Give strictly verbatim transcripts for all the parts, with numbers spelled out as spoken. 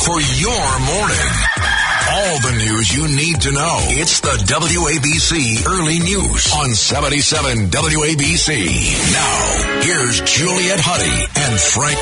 for your morning. All the news you need to know. It's the W A B C Early News on seventy-seven W A B C. Now, here's Juliet Huddy and Frank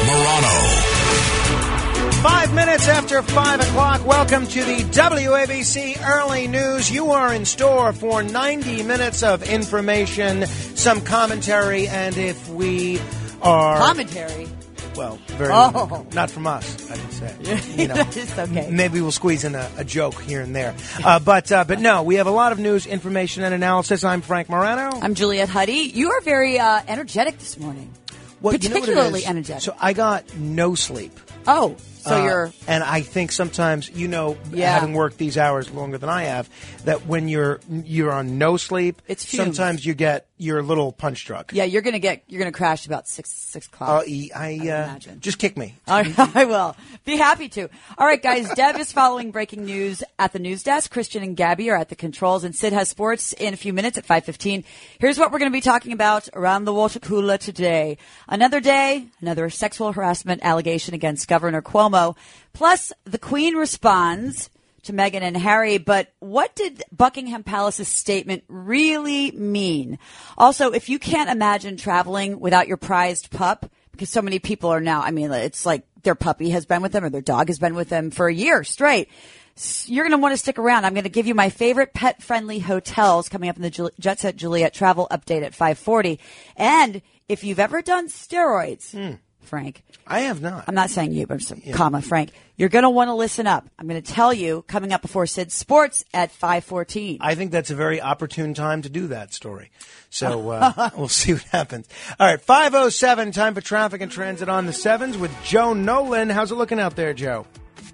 Morano. Five minutes after five o'clock, welcome to the W A B C Early News. You are in store for ninety minutes of information, some commentary, and if we are... Commentary? Well, very oh. not from us, I would say. You know, it's okay. Maybe we'll squeeze in a, a joke here and there. Uh, but uh, but no, we have a lot of news, information, and analysis. I'm Frank Morano. I'm Juliet Huddy. You are very uh, energetic this morning. Well, Particularly you know what it is? energetic. So I got no sleep. Oh, so uh, you're... And I think sometimes, you know, Yeah. having worked these hours longer than I have, that when you're you're on no sleep, It's fumes. sometimes you get your little punch drunk. Yeah, you're gonna get you're gonna crash about six six o'clock. Uh, I, I, uh, imagine. just kick me. All right, I will. Be happy to. All right, guys. Deb is following breaking news at the news desk. Christian and Gabby are at the controls, and Sid has sports in a few minutes at five fifteen. Here's what we're going to be talking about around the water cooler today. Another day, another sexual harassment allegation against Governor Cuomo. Plus, the Queen responds to Meghan and Harry, but what did Buckingham Palace's statement really mean? Also, if you can't imagine traveling without your prized pup, because so many people are now, I mean, it's like their puppy has been with them or their dog has been with them for a year straight. You're going to want to stick around. I'm going to give you my favorite pet-friendly hotels coming up in the Jul- Jet Set Juliet travel update at five forty. And if you've ever done steroids, Hmm. Frank. I have not. I'm not saying you, but I'm saying, yeah. comma, Frank. You're going to want to listen up. I'm going to tell you coming up before Sid's Sports at five fourteen. I think that's a very opportune time to do that story. So uh, we'll see what happens. All right, five oh seven, time for traffic and transit on the sevens with Joe Nolan. How's it looking out there, Joe?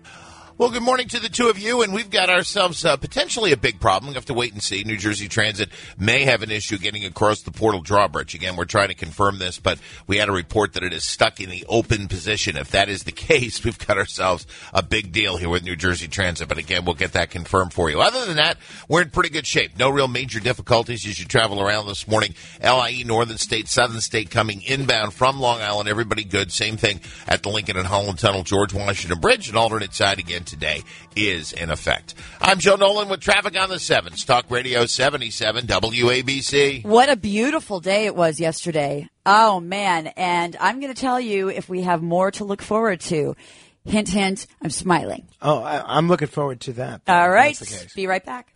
Well, good morning to the two of you, and we've got ourselves uh, potentially a big problem. We have to wait and see. New Jersey Transit may have an issue getting across the Portal Drawbridge. Again, we're trying to confirm this, but we had a report that it is stuck in the open position. If that is the case, we've got ourselves a big deal here with New Jersey Transit. But again, we'll get that confirmed for you. Other than that, we're in pretty good shape. No real major difficulties as you travel around this morning. L I E, Northern State, Southern State coming inbound from Long Island. Everybody good. Same thing at the Lincoln and Holland Tunnel, George Washington Bridge. An alternate side again today is in effect. I'm Joe Nolan with traffic on the sevens. Talk Radio seventy-seven W A B C. What a beautiful day it was yesterday. Oh, man. And I'm going to tell you if we have more to look forward to. Hint, hint, I'm smiling. Oh, I, I'm looking forward to that. All right. That's the case. Be right back.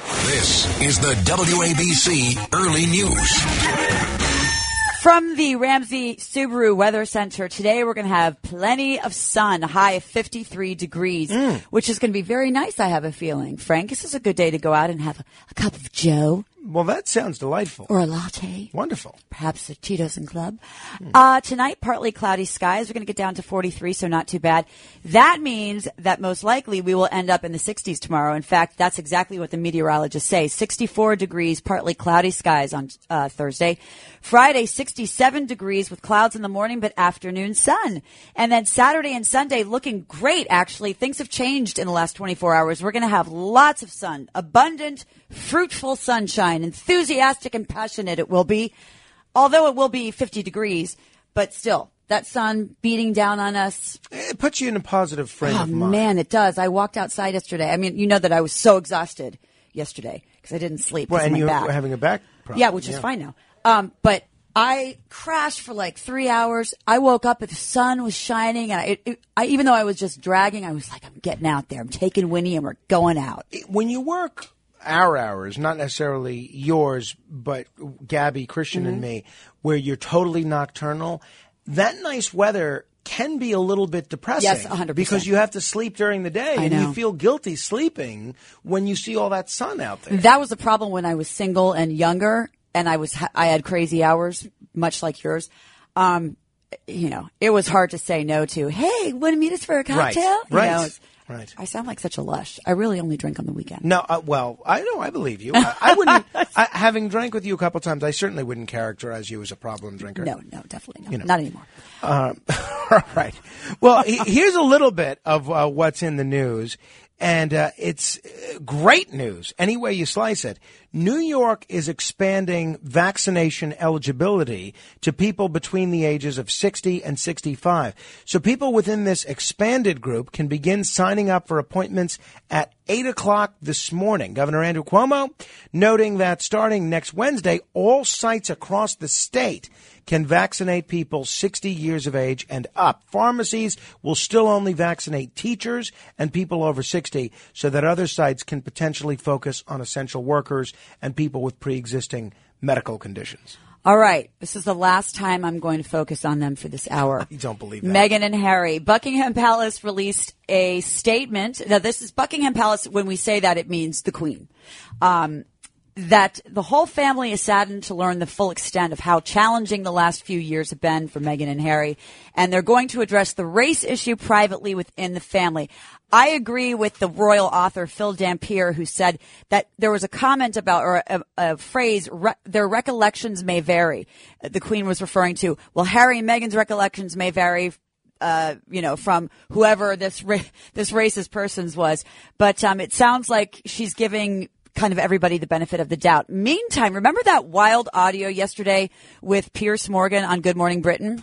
This is the W A B C Early News. From the Ramsey Subaru Weather Center, today we're going to have plenty of sun, high of fifty-three degrees, mm. which is going to be very nice, I have a feeling. Frank, this is a good day to go out and have a, a cup of Joe. Well, that sounds delightful. Or a latte. Wonderful. Perhaps a Cheetos and Club. Mm. Uh, tonight, partly cloudy skies. We're going to get down to forty-three, so not too bad. That means that most likely we will end up in the sixties tomorrow. In fact, that's exactly what the meteorologists say. sixty-four degrees, partly cloudy skies on uh, Thursday. Friday, sixty-seven degrees with clouds in the morning, but afternoon sun. And then Saturday and Sunday looking great, actually. Things have changed in the last twenty-four hours. We're going to have lots of sun, abundant, fruitful sunshine. Enthusiastic and passionate it will be, although it will be fifty degrees, but still, that sun beating down on us. It puts you in a positive frame oh, of mind. man, it does. I walked outside yesterday. I mean, you know that I was so exhausted yesterday because I didn't sleep. Well, and of my you back. were having a back problem. Yeah, which is yeah. fine now. Um, but I crashed for like three hours. I woke up and the sun was shining, and I, it, it, I, even though I was just dragging, I was like, I'm getting out there. I'm taking Winnie, and we're going out. When you work our hours, not necessarily yours, but Gabby, Christian, mm-hmm. and me, where you're totally nocturnal, that nice weather can be a little bit depressing. Yes, one hundred percent. Because you have to sleep during the day, I and know. you feel guilty sleeping when you see all that sun out there. That was the problem when I was single and younger, and I was I had crazy hours, much like yours. Um, you know, it was hard to say no to. Hey, want to meet us for a cocktail? Right. You Right. know, it's, Right. I sound like such a lush. I really only drink on the weekend. No, uh, well, I know, I believe you. I, I wouldn't, I, having drank with you a couple times, I certainly wouldn't characterize you as a problem drinker. No, no, definitely not. You know. Not anymore. Um, all right. Well, he, here's a little bit of uh, what's in the news. And uh, it's great news, any way you slice it. New York is expanding vaccination eligibility to people between the ages of sixty and sixty-five. So people within this expanded group can begin signing up for appointments at eight o'clock this morning. Governor Andrew Cuomo noting that starting next Wednesday, all sites across the state can vaccinate people sixty years of age and up. Pharmacies will still only vaccinate teachers and people over sixty, so that other sites can potentially focus on essential workers and people with pre-existing medical conditions. All right. This is the last time I'm going to focus on them for this hour. You don't believe that. Meghan and Harry. Buckingham Palace released a statement. Now, this is Buckingham Palace. When we say that, it means the Queen. Um, that the whole family is saddened to learn the full extent of how challenging the last few years have been for Meghan and Harry. And they're going to address the race issue privately within the family. I agree with the royal author Phil Dampier, who said that there was a comment about, or a, a phrase, re, their recollections may vary. The Queen was referring to, well, Harry and Meghan's recollections may vary, uh, you know, from whoever this ra- this racist person's was. But um, it sounds like she's giving kind of everybody the benefit of the doubt. Meantime, remember that wild audio yesterday with Piers Morgan on Good Morning Britain?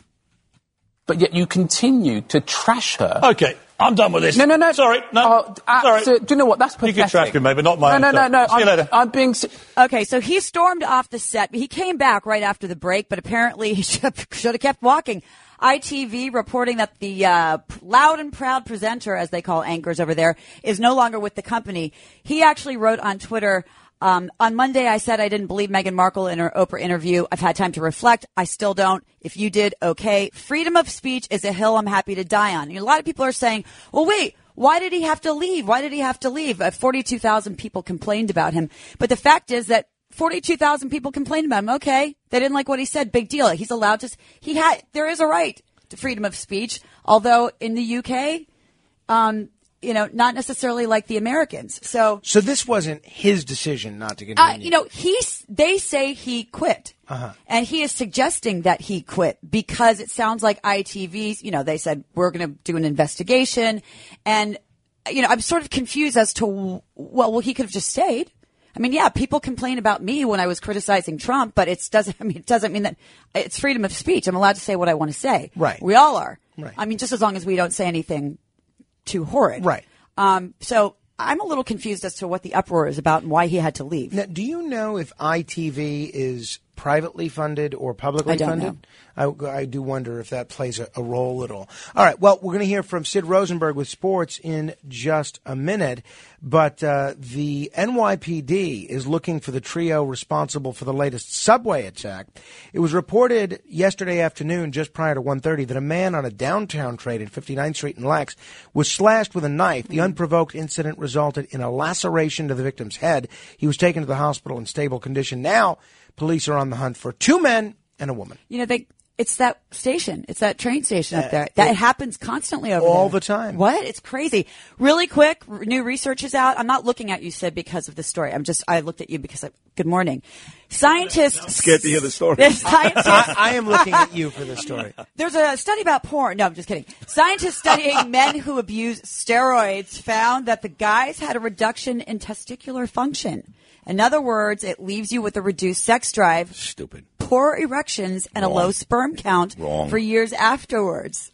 But yet you continue to trash her. Okay, I'm done with this. No, no, no. Sorry, no. Oh, uh, Sorry. So, do you know what? That's pathetic. You can trash me, maybe not my No, own no, no, no. See I'm, you later. I'm being... Okay, so he stormed off the set. He came back right after the break, but apparently he should have kept walking. I T V reporting that the uh, loud and proud presenter, as they call anchors over there, is no longer with the company. He actually wrote on Twitter, Um, on Monday, I said I didn't believe Meghan Markle in her Oprah interview. I've had time to reflect. I still don't. If you did, okay. Freedom of speech is a hill I'm happy to die on. You know, a lot of people are saying, well, wait, why did he have to leave? Why did he have to leave? Uh, forty-two thousand people complained about him. But the fact is that forty-two thousand people complained about him. Okay. They didn't like what he said. Big deal. He's allowed to, he had, there is a right to freedom of speech. Although in the U K, um, you know, not necessarily like the Americans. So, so this wasn't his decision not to continue. Uh, you know, he's, they say he quit. Uh-huh. And he is suggesting that he quit because it sounds like I T V, you know, they said, we're going to do an investigation. And, you know, I'm sort of confused as to, well, well, he could have just stayed. I mean, yeah, people complain about me when I was criticizing Trump, but it doesn't, I mean, it doesn't mean that it's freedom of speech. I'm allowed to say what I want to say. Right. We all are. Right. I mean, just as long as we don't say anything too horrid. Right. Um, so I'm a little confused as to what the uproar is about and why he had to leave. Now, do you know if I T V is privately funded or publicly I don't funded? Know. I, I do wonder if that plays a, a role at all. All right. Well, we're going to hear from Sid Rosenberg with sports in just a minute. But uh, the N Y P D is looking for the trio responsible for the latest subway attack. It was reported yesterday afternoon, just prior to one thirty, that a man on a downtown train at fifty-ninth Street in Lex was slashed with a knife. The unprovoked incident resulted in a laceration to the victim's head. He was taken to the hospital in stable condition. Now, police are on the hunt for two men and a woman. You know, they, it's that station. It's that train station up there. That it, happens constantly over all there. the time. What? It's crazy. Really quick, r- new research is out. I'm not looking at you, Sid, because of the story. I'm just, I looked at you because I, good morning. Scientists. I'm scared to hear the story. Scientists, I, I am looking at you for this story. There's a study about porn. No, I'm just kidding. Scientists studying men who abuse steroids found that the guys had a reduction in testicular function. In other words, it leaves you with a reduced sex drive. Stupid. Poor erections and Wrong. a low sperm count Wrong. for years afterwards.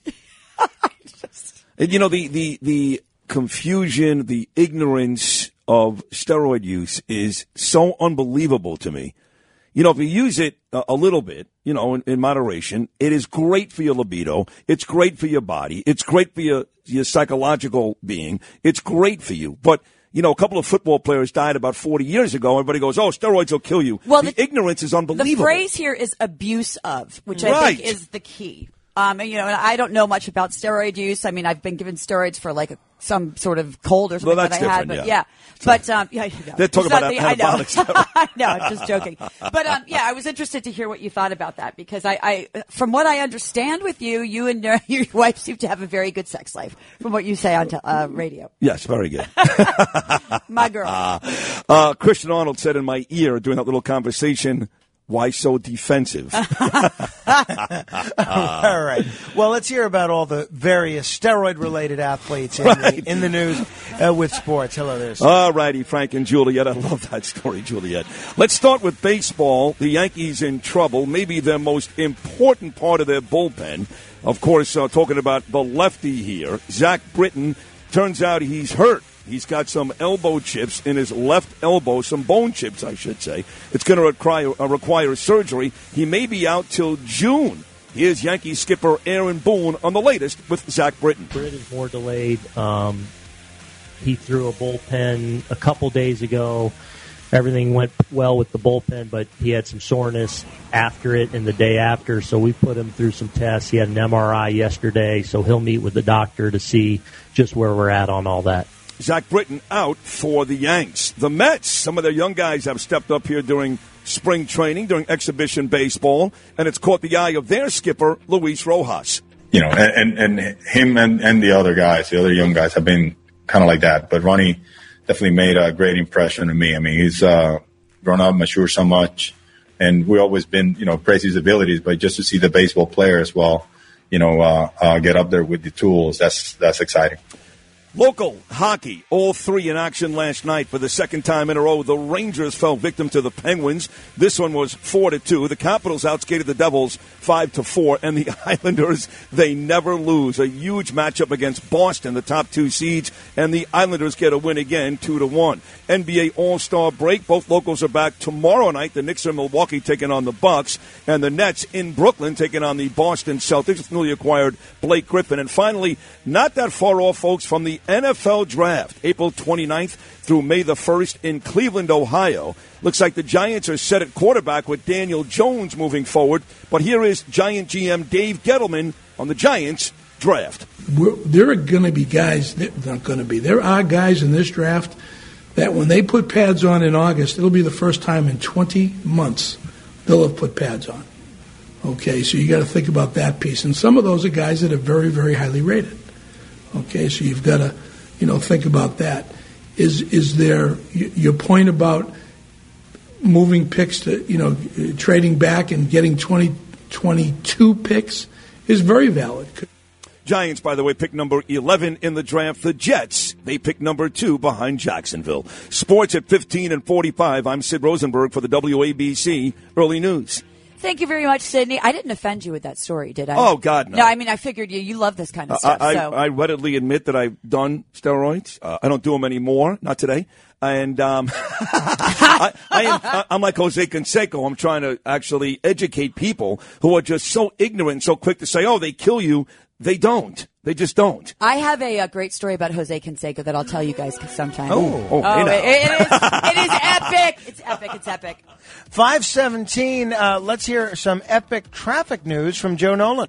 Just... And you know, the, the, the confusion, the ignorance of steroid use is so unbelievable to me. You know, if you use it a, a little bit, you know, in, in moderation, it is great for your libido. It's great for your body. It's great for your, your psychological being. It's great for you. But you know, a couple of football players died about forty years ago. Everybody goes, oh, steroids will kill you. Well, the, the ignorance is unbelievable. The phrase here is abuse of, which I right. think is the key. Um, and, you know, and I don't know much about steroid use. I mean, I've been given steroids for like a, some sort of cold or something well, that's that I had. different, But yeah. yeah, but um, yeah, no, they're talking about the, I know. anabolic I know, I'm just joking. But um, yeah, I was interested to hear what you thought about that because I, I from what I understand with you, you and your, your wife seem to have a very good sex life, from what you say on t- uh, radio. Yes, very good. My girl. Uh, uh, Christian Arnold said in my ear during that little conversation Why so defensive? uh, all right. Well, let's hear about all the various steroid-related athletes in, right. the, in the news uh, with sports. Hello there, sir. All righty, Frank and Juliet. I love that story, Juliet. Let's start with baseball. The Yankees in trouble. Maybe their most important part of their bullpen. Of course, uh, talking about the lefty here, Zach Britton. Turns out he's hurt. He's got some elbow chips in his left elbow, some bone chips, I should say. It's going to require, uh, require surgery. He may be out till June. Here's Yankee skipper Aaron Boone on the latest with Zach Britton. Britt is more delayed. Um, he threw a bullpen a couple days ago. Everything went well with the bullpen, but he had some soreness after it and the day after, so we put him through some tests. He had an M R I yesterday, so he'll meet with the doctor to see just where we're at on all that. Zach Britton out for the Yanks. The Mets, some of their young guys have stepped up here during spring training, during exhibition baseball, and it's caught the eye of their skipper, Luis Rojas. You know, and, and, and him and, and the other guys, the other young guys have been kind of like that, but Ronnie definitely made a great impression on me. I mean, he's uh, grown up, matured so much, and we've always been, you know, praise his abilities, but just to see the baseball player as well, you know, uh, uh, get up there with the tools, that's that's exciting. Local hockey, all three in action last night for the second time in a row. The Rangers fell victim to the Penguins. This one was four to two. The Capitals outskated the Devils five to four, and the Islanders, they never lose. A huge matchup against Boston, the top two seeds, and the Islanders get a win again, two to one. N B A All-Star break. Both locals are back tomorrow night. The Knicks are in Milwaukee taking on the Bucks, and the Nets in Brooklyn taking on the Boston Celtics. Newly acquired Blake Griffin. And finally, not that far off, folks, from the N F L Draft, April twenty-ninth through May the first in Cleveland, Ohio. Looks like the Giants are set at quarterback with Daniel Jones moving forward. But here is Giant G M Dave Gettleman on the Giants draft. We're, there are going to be guys, not going to be, there are guys in this draft that when they put pads on in August, it'll be the first time in twenty months they'll have put pads on. Okay, so you got to think about that piece. And some of those are guys that are very, very highly rated. Okay, so you've got to, you know, think about that. Is is there your point about moving picks to, you know, trading back and getting twenty twenty-two picks is very valid. Giants, by the way, pick number eleven in the draft. The Jets, they pick number two behind Jacksonville. Sports at fifteen and forty-five. I'm Sid Rosenberg for the W A B C Early News. Thank you very much, Sydney. I didn't offend you with that story, did I? Oh, God, no. No, I mean, I figured you you love this kind of stuff. Uh, I, so. I, I readily admit that I've done steroids. Uh, I don't do them anymore, not today. And um, I, I am, I'm like Jose Canseco. I'm trying to actually educate people who are just so ignorant, so quick to say, oh, they kill you. They don't. They just don't. I have a, a great story about Jose Canseco that I'll tell you guys sometime. Oh, oh, oh hey it, it, is, it is epic. It's epic. It's epic. five seventeen, uh, let's hear some epic traffic news from Joe Nolan.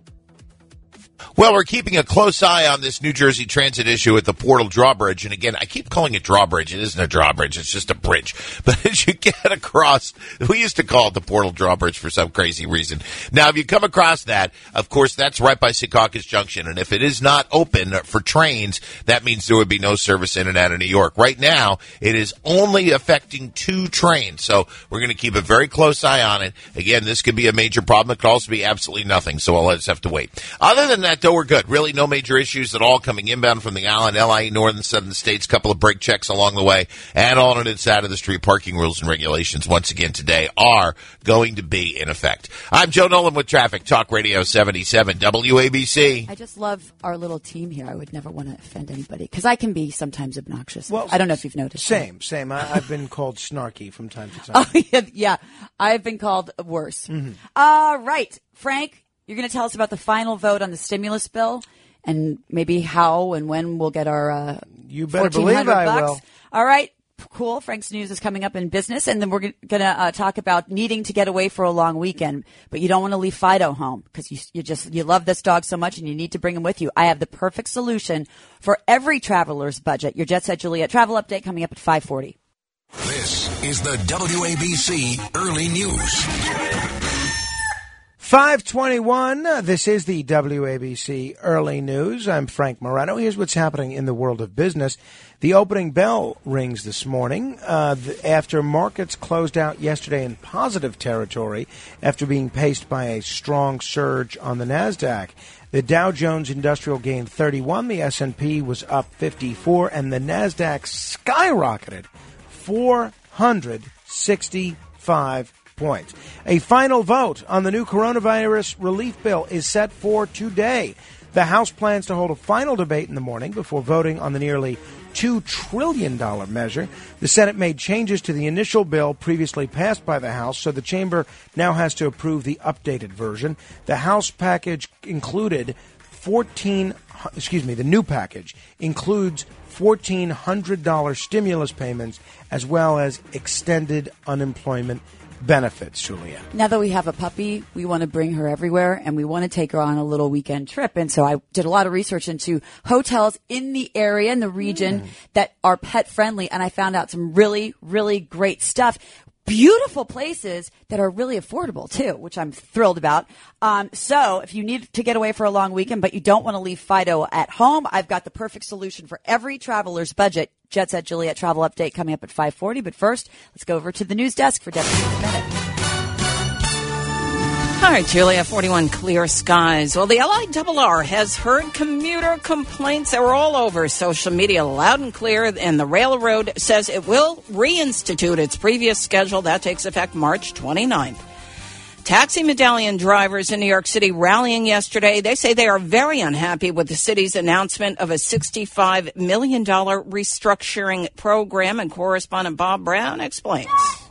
Well, we're keeping a close eye on this New Jersey Transit issue at the Portal Drawbridge. And again, I keep calling it drawbridge. It isn't a drawbridge. It's just a bridge. But as you get across, we used to call it the Portal Drawbridge for some crazy reason. Now, if you come across that, of course, that's right by Secaucus Junction. And if it is not open for trains, that means there would be no service in and out of New York. Right now, it is only affecting two trains. So we're going to keep a very close eye on it. Again, this could be a major problem. It could also be absolutely nothing. So I'll just have to wait. Other than that, though, we're good. Really no major issues at all coming inbound from the Island, L I E, northern, southern states. Couple of brake checks along the way. And alternate side of the street parking rules and regulations, once again today, are going to be in effect. I'm Joe Nolan with Traffic Talk Radio seventy-seven W A B C. I just love our little team here. I would never want to offend anybody because I can be sometimes obnoxious. Well, I don't know if you've noticed. Same, that. same. I, I've been called snarky from time to time. Oh, yeah, yeah. I've been called worse. Mm-hmm. All right. Frank, you're going to tell us about the final vote on the stimulus bill and maybe how and when we'll get our uh, you better believe I bucks. will. All right. Cool. Frank's News is coming up in business, and then we're going to uh, talk about needing to get away for a long weekend, but you don't want to leave Fido home because you, you just you love this dog so much and you need to bring him with you. I have the perfect solution for every traveler's budget. Your Jet Set Juliet travel update coming up at five forty. This is the W A B C Early News. five twenty-one, uh, this is the W A B C Early News. I'm Frank Moreno. Here's what's happening in the world of business. The opening bell rings this morning uh, the, after markets closed out yesterday in positive territory after being paced by a strong surge on the NASDAQ. The Dow Jones Industrial gained thirty-one, the S and P was up fifty-four, and the NASDAQ skyrocketed four hundred sixty-five points. A final vote on the new coronavirus relief bill is set for today. The House plans to hold a final debate in the morning before voting on the nearly two trillion dollars measure. The Senate made changes to the initial bill previously passed by the House, so the chamber now has to approve the updated version. The House package included fourteen, excuse me, the new package includes fourteen hundred dollars stimulus payments as well as extended unemployment benefits, Julia. Now that we have a puppy, we want to bring her everywhere, and we want to take her on a little weekend trip. And so I did a lot of research into hotels in the area, in the region, mm. that are pet friendly, and I found out some really, really great stuff. Beautiful places that are really affordable, too, which I'm thrilled about. Um, so if you need to get away for a long weekend, but you don't want to leave Fido at home, I've got the perfect solution for every traveler's budget. Jet Set Juliet Travel Update coming up at five forty. But first, let's go over to the news desk for Debbie Minute. All right, Julia, forty-one clear skies. Well, the L I R R has heard commuter complaints that were all over social media loud and clear, and the railroad says it will reinstitute its previous schedule. That takes effect March twenty-ninth. Taxi medallion drivers in New York City rallying yesterday. They say they are very unhappy with the city's announcement of a sixty-five million dollars restructuring program, and correspondent Bob Brown explains.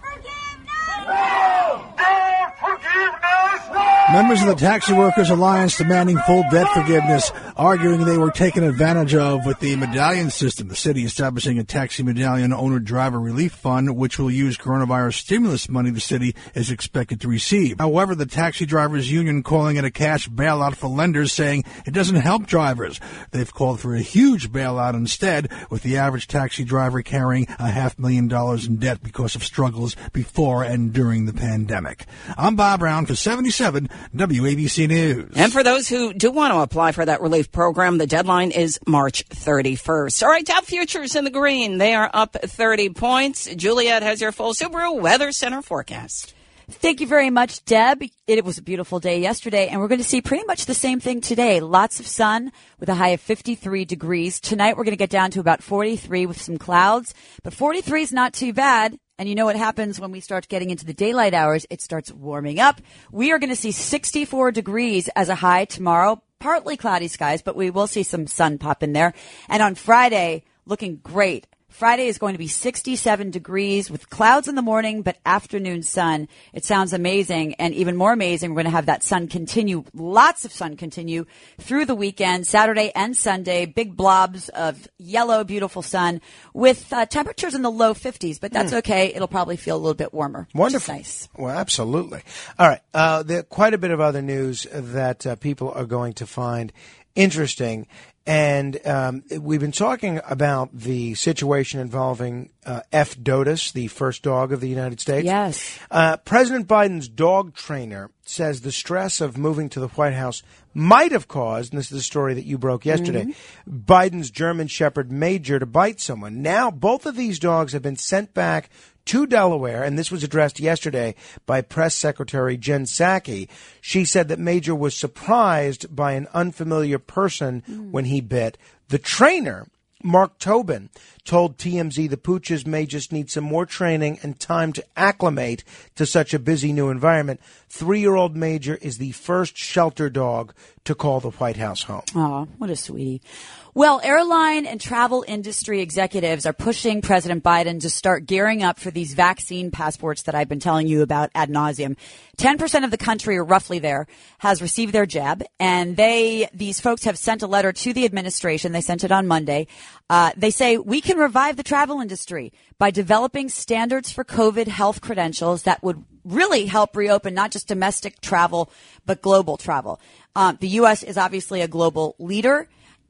Members of the Taxi Workers Alliance demanding full debt forgiveness, arguing they were taken advantage of with the medallion system. The city establishing a taxi medallion owner-driver relief fund, which will use coronavirus stimulus money the city is expected to receive. However, the taxi drivers union calling it a cash bailout for lenders, saying it doesn't help drivers. They've called for a huge bailout instead, with the average taxi driver carrying a half million dollars in debt because of struggles before and during the pandemic. I'm Bob Brown for seventy-seven W A B C News. And for those who do want to apply for that relief program, the deadline is March thirty-first. All right, Dow futures in the green. They are up thirty points. Juliet has your full Subaru Weather Center forecast. Thank you very much, Deb. It was a beautiful day yesterday, and we're going to see pretty much the same thing today. Lots of sun with a high of fifty-three degrees. Tonight, we're going to get down to about forty-three with some clouds, but forty-three is not too bad. And you know what happens when we start getting into the daylight hours? It starts warming up. We are going to see sixty-four degrees as a high tomorrow. Partly cloudy skies, but we will see some sun pop in there. And on Friday, looking great. Friday is going to be sixty-seven degrees with clouds in the morning, but afternoon sun. It sounds amazing. And even more amazing, we're going to have that sun continue, lots of sun continue through the weekend, Saturday and Sunday, big blobs of yellow, beautiful sun with uh, temperatures in the low fifties, but that's mm. okay. It'll probably feel a little bit warmer. Wonderful. Nice. Well, absolutely. All right. Uh, there quite a bit of other news that uh, people are going to find interesting. And um, we've been talking about the situation involving uh, F. Dotus, the first dog of the United States. Yes. Uh, President Biden's dog trainer says the stress of moving to the White House might have caused, and this is the story that you broke yesterday, mm-hmm. Biden's German Shepherd Major to bite someone. Now, both of these dogs have been sent back to Delaware, and this was addressed yesterday by Press Secretary Jen Psaki. She said that Major was surprised by an unfamiliar person mm. when he bit. The trainer, Mark Tobin, told T M Z the pooches may just need some more training and time to acclimate to such a busy new environment. Three-year-old Major is the first shelter dog to call the White House home. Oh, what a sweetie. Well, airline and travel industry executives are pushing President Biden to start gearing up for these vaccine passports that I've been telling you about ad nauseum. ten percent of the country, or roughly there, has received their jab, and they, these folks have sent a letter to the administration. They sent it on Monday. Uh, they say, we can revive the travel industry by developing standards for COVID health credentials that would really help reopen not just domestic travel, but global travel. Um, the U S is obviously a global leader.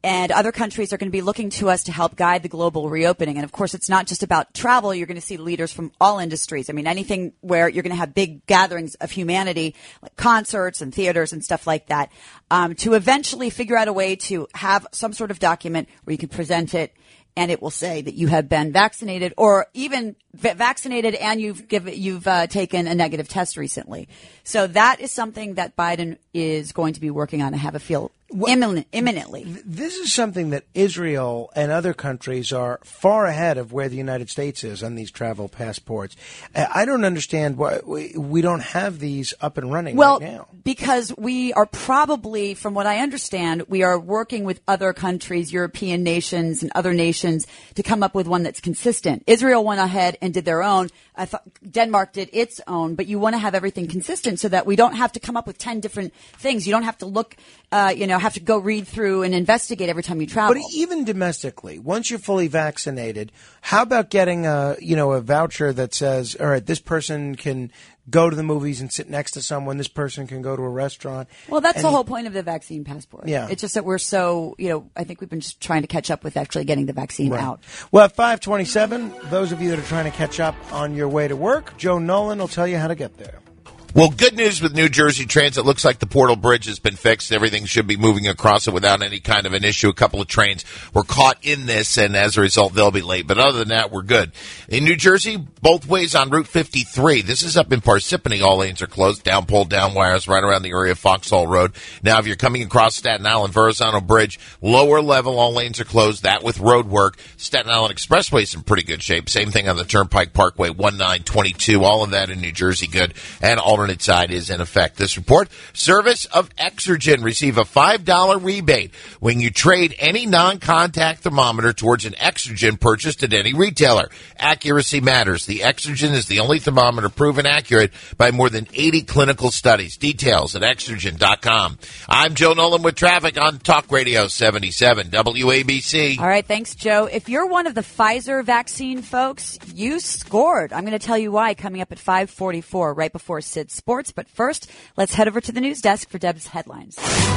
And other countries are going to be looking to us to help guide the global reopening. And of course, it's not just about travel. You're going to see leaders from all industries. I mean, anything where you're going to have big gatherings of humanity, like concerts and theaters and stuff like that, um, to eventually figure out a way to have some sort of document where you can present it and it will say that you have been vaccinated, or even v- vaccinated and you've given, you've uh, taken a negative test recently. So that is something that Biden is going to be working on, I have a feel, imminent, imminently. This is something that Israel and other countries are far ahead of where the United States is on these travel passports. I don't understand why we, we don't have these up and running well, right now. Because we are probably, from what I understand, we are working with other countries, European nations and other nations, to come up with one that's consistent. Israel went ahead and did their own. I thought Denmark did its own, but you want to have everything consistent so that we don't have to come up with ten different things. You don't have to look, uh, you know, have to go read through and investigate every time you travel. But even domestically, once you're fully vaccinated, how about getting a, you know, a voucher that says, all right, this person can go to the movies and sit next to someone, this person can go to a restaurant. Well, that's and the whole point of the vaccine passport. Yeah. It's just that we're so, you know, I think we've been just trying to catch up with actually getting the vaccine Right. out. Well, at five twenty-seven, those of you that are trying to catch up on your way to work, Joe Nolan will tell you how to get there. Well, good news with New Jersey Transit. Looks like the Portal Bridge has been fixed. Everything should be moving across it without any kind of an issue. A couple of trains were caught in this, and as a result, they'll be late. But other than that, we're good. In New Jersey, both ways on Route fifty-three. This is up in Parsippany. All lanes are closed. Down pole, down wires, right around the area of Foxhall Road. Now, if you're coming across Staten Island, Verrazano Bridge, lower level, all lanes are closed. That with road work. Staten Island Expressway is in pretty good shape. Same thing on the Turnpike Parkway, one nine twenty-two. All of that in New Jersey, good. And alternate side is in effect. This report, Service of Exergen, receive a five dollar rebate when you trade any non-contact thermometer towards an Exergen purchased at any retailer. Accuracy matters. The Exergen is the only thermometer proven accurate by more than eighty clinical studies. Details at exergen dot com. I'm Joe Nolan with traffic on Talk Radio seventy-seven W A B C. All right, thanks, Joe. If you're one of the Pfizer vaccine folks, you scored. I'm going to tell you why coming up at five forty-four, right before Sid Sports. But first, let's head over to the news desk for Deb's headlines.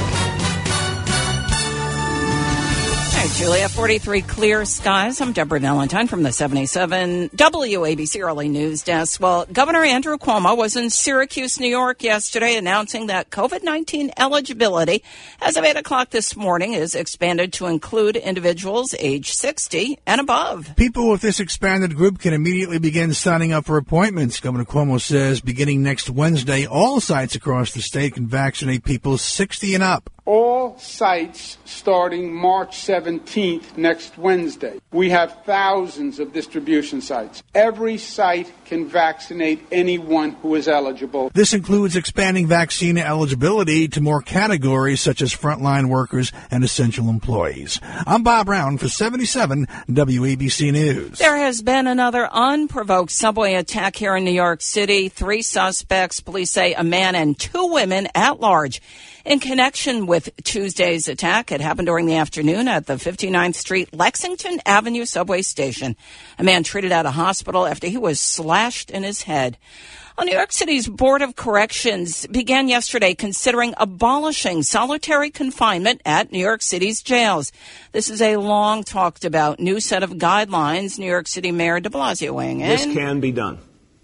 Hey, Julia, forty-three clear skies. I'm Deborah Valentine from the seventy-seven W A B C Early News Desk. Well, Governor Andrew Cuomo was in Syracuse, New York yesterday announcing that COVID nineteen eligibility as of eight o'clock this morning is expanded to include individuals age sixty and above. People with this expanded group can immediately begin signing up for appointments. Governor Cuomo says beginning next Wednesday, all sites across the state can vaccinate people sixty and up. All sites starting March seventeenth, next Wednesday. We have thousands of distribution sites. Every site can vaccinate anyone who is eligible. This includes expanding vaccine eligibility to more categories such as frontline workers and essential employees. I'm Bob Brown for seventy-seven W A B C News. There has been another unprovoked subway attack here in New York City. Three suspects, police say a man and two women at large. In connection with Tuesday's attack, it happened during the afternoon at the fifty-ninth Street Lexington Avenue subway station. A man treated at a hospital after he was slashed in his head. Well, New York City's Board of Corrections began yesterday considering abolishing solitary confinement at New York City's jails. This is a long talked about new set of guidelines. New York City Mayor de Blasio weighing in. This can be done.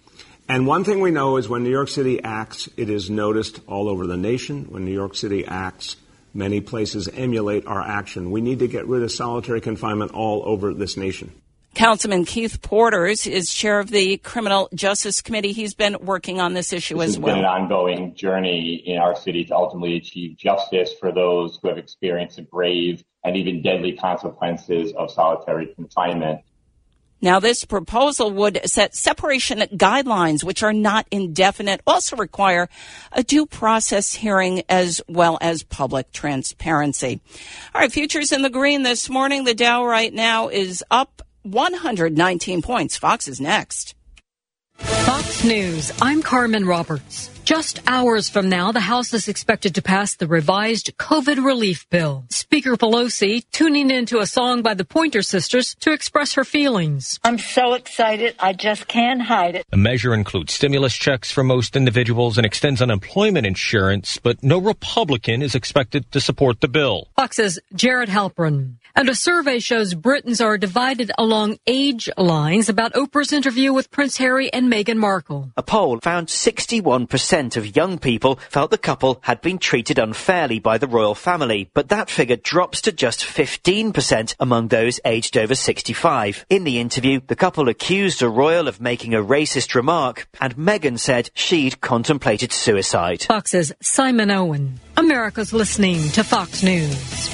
And one thing we know is when New York City acts, it is noticed all over the nation. When New York City acts, many places emulate our action. We need to get rid of solitary confinement all over this nation. Councilman Keith Porters is chair of the Criminal Justice Committee. He's been working on this issue this as well. It's been an ongoing journey in our city to ultimately achieve justice for those who have experienced the grave and even deadly consequences of solitary confinement. Now, this proposal would set separation guidelines, which are not indefinite, also require a due process hearing as well as public transparency. All right, futures in the green this morning. The Dow right now is up one hundred nineteen points. Fox is next. Fox News, I'm Carmen Roberts. Just hours from now, the House is expected to pass the revised COVID relief bill. Speaker Pelosi tuning into a song by the Pointer Sisters to express her feelings. I'm so excited, I just can't hide it. The measure includes stimulus checks for most individuals and extends unemployment insurance, but no Republican is expected to support the bill. Fox's Jared Halpern. And a survey shows Britons are divided along age lines about Oprah's interview with Prince Harry and Meghan Markle. A poll found sixty-one percent of young people felt the couple had been treated unfairly by the royal family, but that figure drops to just fifteen percent among those aged over sixty-five. In the interview, the couple accused a royal of making a racist remark, and Meghan said she'd contemplated suicide. Fox's Simon Owen. America's listening to Fox News.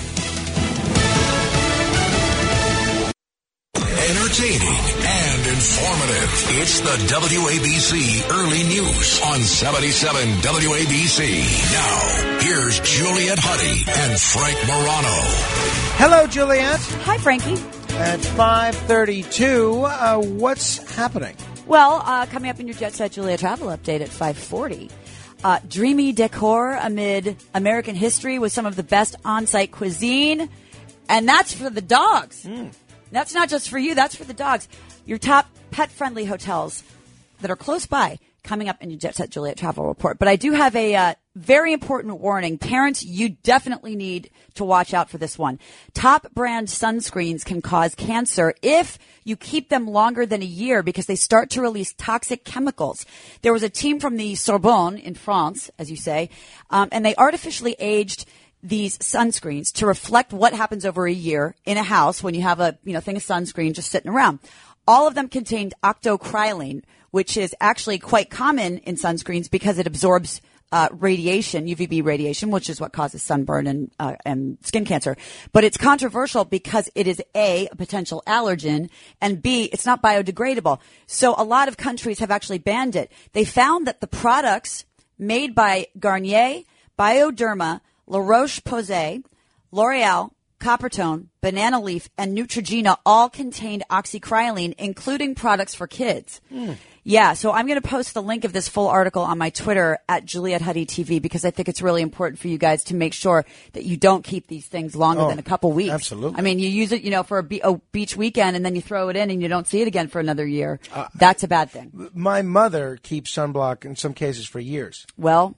Entertaining and informative. It's the W A B C Early News on seventy-seven W A B C. Now, here's Juliet Huddy and Frank Morano. Hello, Juliet. Hi, Frankie. At five thirty-two, uh, what's happening? Well, uh, coming up in your Jet Set Julia Travel Update at five forty. Uh, dreamy decor amid American history with some of the best on-site cuisine. And that's for the dogs. Mm. That's not just for you. That's for the dogs. Your top pet-friendly hotels that are close by coming up in your Jet Set Juliet Travel Report. But I do have a uh, very important warning. Parents, you definitely need to watch out for this one. Top brand sunscreens can cause cancer if you keep them longer than a year because they start to release toxic chemicals. There was a team from the Sorbonne in France, as you say, um, and they artificially aged these sunscreens to reflect what happens over a year in a house when you have a, you know, thing of sunscreen just sitting around. All of them contained octocrylene, which is actually quite common in sunscreens because it absorbs uh, radiation, U V B radiation, which is what causes sunburn and, uh, and skin cancer. But it's controversial because it is A, a potential allergen, and B, it's not biodegradable. So a lot of countries have actually banned it. They found that the products made by Garnier, Bioderma, La Roche-Posay, L'Oreal, Coppertone, Banana Leaf, and Neutrogena all contained oxycrylene, including products for kids. Mm. Yeah, so I'm going to post the link of this full article on my Twitter at Juliet Huddy T V because I think it's really important for you guys to make sure that you don't keep these things longer oh, than a couple weeks. Absolutely. I mean, you use it, you know, for a, be- a beach weekend and then you throw it in and you don't see it again for another year. Uh, That's a bad thing. My mother keeps sunblock in some cases for years. Well,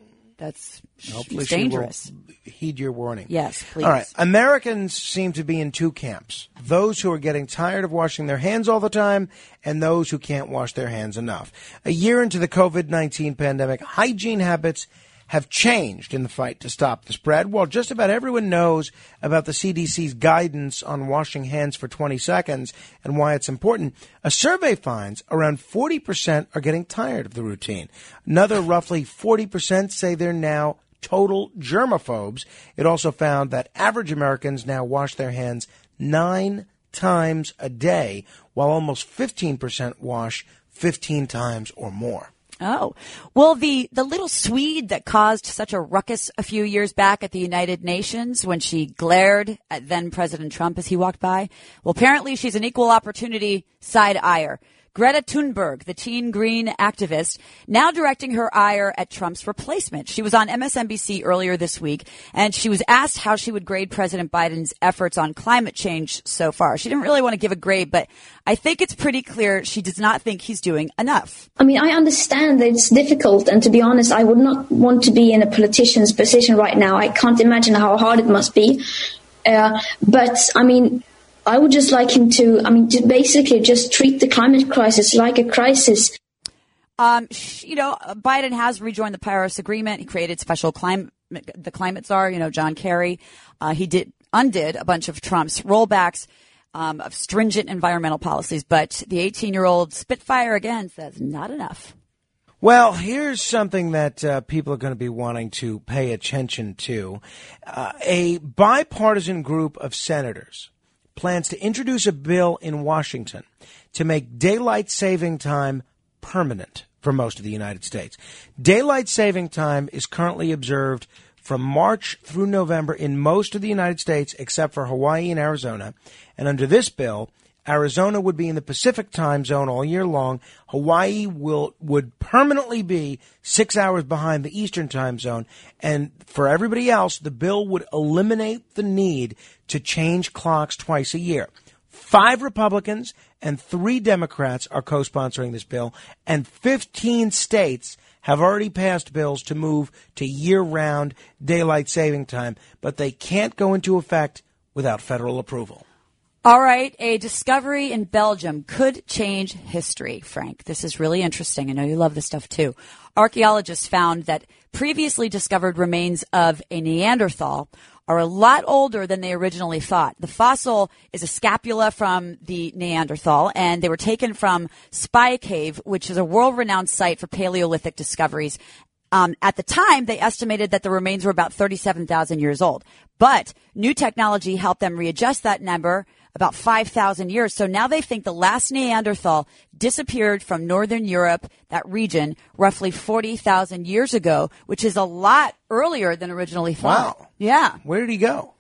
that's Hopefully dangerous. She will heed your warning. Yes, please. All right. Americans seem to be in two camps. Those who are getting tired of washing their hands all the time and those who can't wash their hands enough. A year into the COVID nineteen pandemic, hygiene habits have changed in the fight to stop the spread. While just about everyone knows about the C D C's guidance on washing hands for twenty seconds and why it's important, a survey finds around forty percent are getting tired of the routine. Another roughly forty percent say they're now total germaphobes. It also found that average Americans now wash their hands nine times a day, while almost fifteen percent wash fifteen times or more. Oh, well, the, the little Swede that caused such a ruckus a few years back at the United Nations when she glared at then President Trump as he walked by. Well, apparently she's an equal opportunity side-eyer. Greta Thunberg, the teen green activist, now directing her ire at Trump's replacement. She was on M S N B C earlier this week, and she was asked how she would grade President Biden's efforts on climate change so far. She didn't really want to give a grade, but I think it's pretty clear she does not think he's doing enough. I mean, I understand that it's difficult, and to be honest, I would not want to be in a politician's position right now. I can't imagine how hard it must be. Uh, but, I mean, I would just like him to, I mean, to basically just treat the climate crisis like a crisis. Um, you know, Biden has rejoined the Paris Agreement. He created special climate, the climate czar, you know, John Kerry. Uh, he did, undid a bunch of Trump's rollbacks, um, of stringent environmental policies. But the eighteen-year-old Spitfire again says not enough. Well, here's something that uh, people are going to be wanting to pay attention to. Uh, a bipartisan group of senators plans to introduce a bill in Washington to make daylight saving time permanent for most of the United States. Daylight saving time is currently observed from March through November in most of the United States except for Hawaii and Arizona. And under this bill, Arizona would be in the Pacific time zone all year long. Hawaii will would permanently be six hours behind the Eastern time zone. And for everybody else, the bill would eliminate the need to change clocks twice a year. Five Republicans and three Democrats are co-sponsoring this bill, and fifteen states have already passed bills to move to year-round daylight saving time, but they can't go into effect without federal approval. All right, a discovery in Belgium could change history, Frank. This is really interesting. I know you love this stuff, too. Archaeologists found that previously discovered remains of a Neanderthal are a lot older than they originally thought. The fossil is a scapula from the Neanderthal, and they were taken from Spy Cave, which is a world-renowned site for Paleolithic discoveries. Um, at the time, they estimated that the remains were about thirty-seven thousand years old. But new technology helped them readjust that number about five thousand years. So now they think the last Neanderthal disappeared from Northern Europe, that region, roughly forty thousand years ago, which is a lot earlier than originally thought. Wow. Yeah. Where did he go?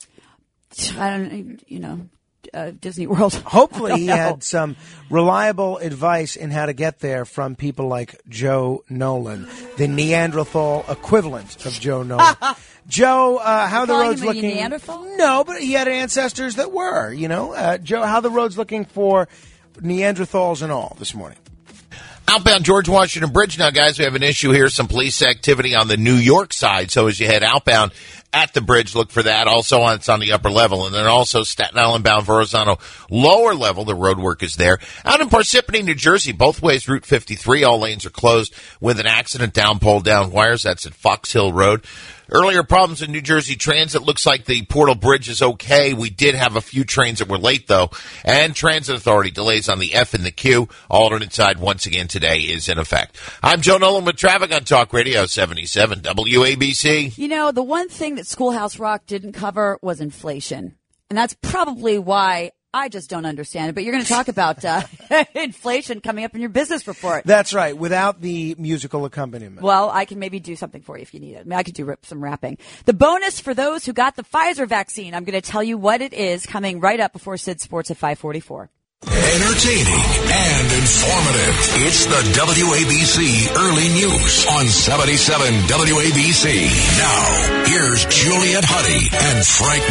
I don't, you know, uh, Disney World. Hopefully he know. had some reliable advice in how to get there from people like Joe Nolan, the Neanderthal equivalent of Joe Nolan. Joe, uh, how You're the calling road's him a looking? Neanderthal? No, but he had ancestors that were, you know. Uh, Joe, how the road's looking for Neanderthals and all this morning? Outbound George Washington Bridge now, guys. We have an issue here, some police activity on the New York side. So as you head outbound at the bridge, look for that. Also, on, it's on the upper level. And then also Staten Island bound Verrazano lower level. The road work is there. Out in Parsippany, New Jersey, both ways, Route fifty-three. All lanes are closed with an accident, down pole, down wires. That's at Fox Hill Road. Earlier problems in New Jersey Transit. Looks like the Portal Bridge is okay. We did have a few trains that were late, though. And Transit Authority delays on the F and the Q. Alternate side, once again, today is in effect. I'm Joe Nolan with traffic on Talk Radio seventy-seven W A B C. You know, the one thing that Schoolhouse Rock didn't cover was inflation. And that's probably why I just don't understand it. But you're going to talk about uh, inflation coming up in your business report. That's right, without the musical accompaniment. Well, I can maybe do something for you if you need it. I mean, I could do rip some rapping. The bonus for those who got the Pfizer vaccine. I'm going to tell you what it is coming right up before Sid Sports at five forty-four. Entertaining and informative. It's the W A B C Early News on seventy-seven W A B C. Now, here's Juliet Huddy and Frank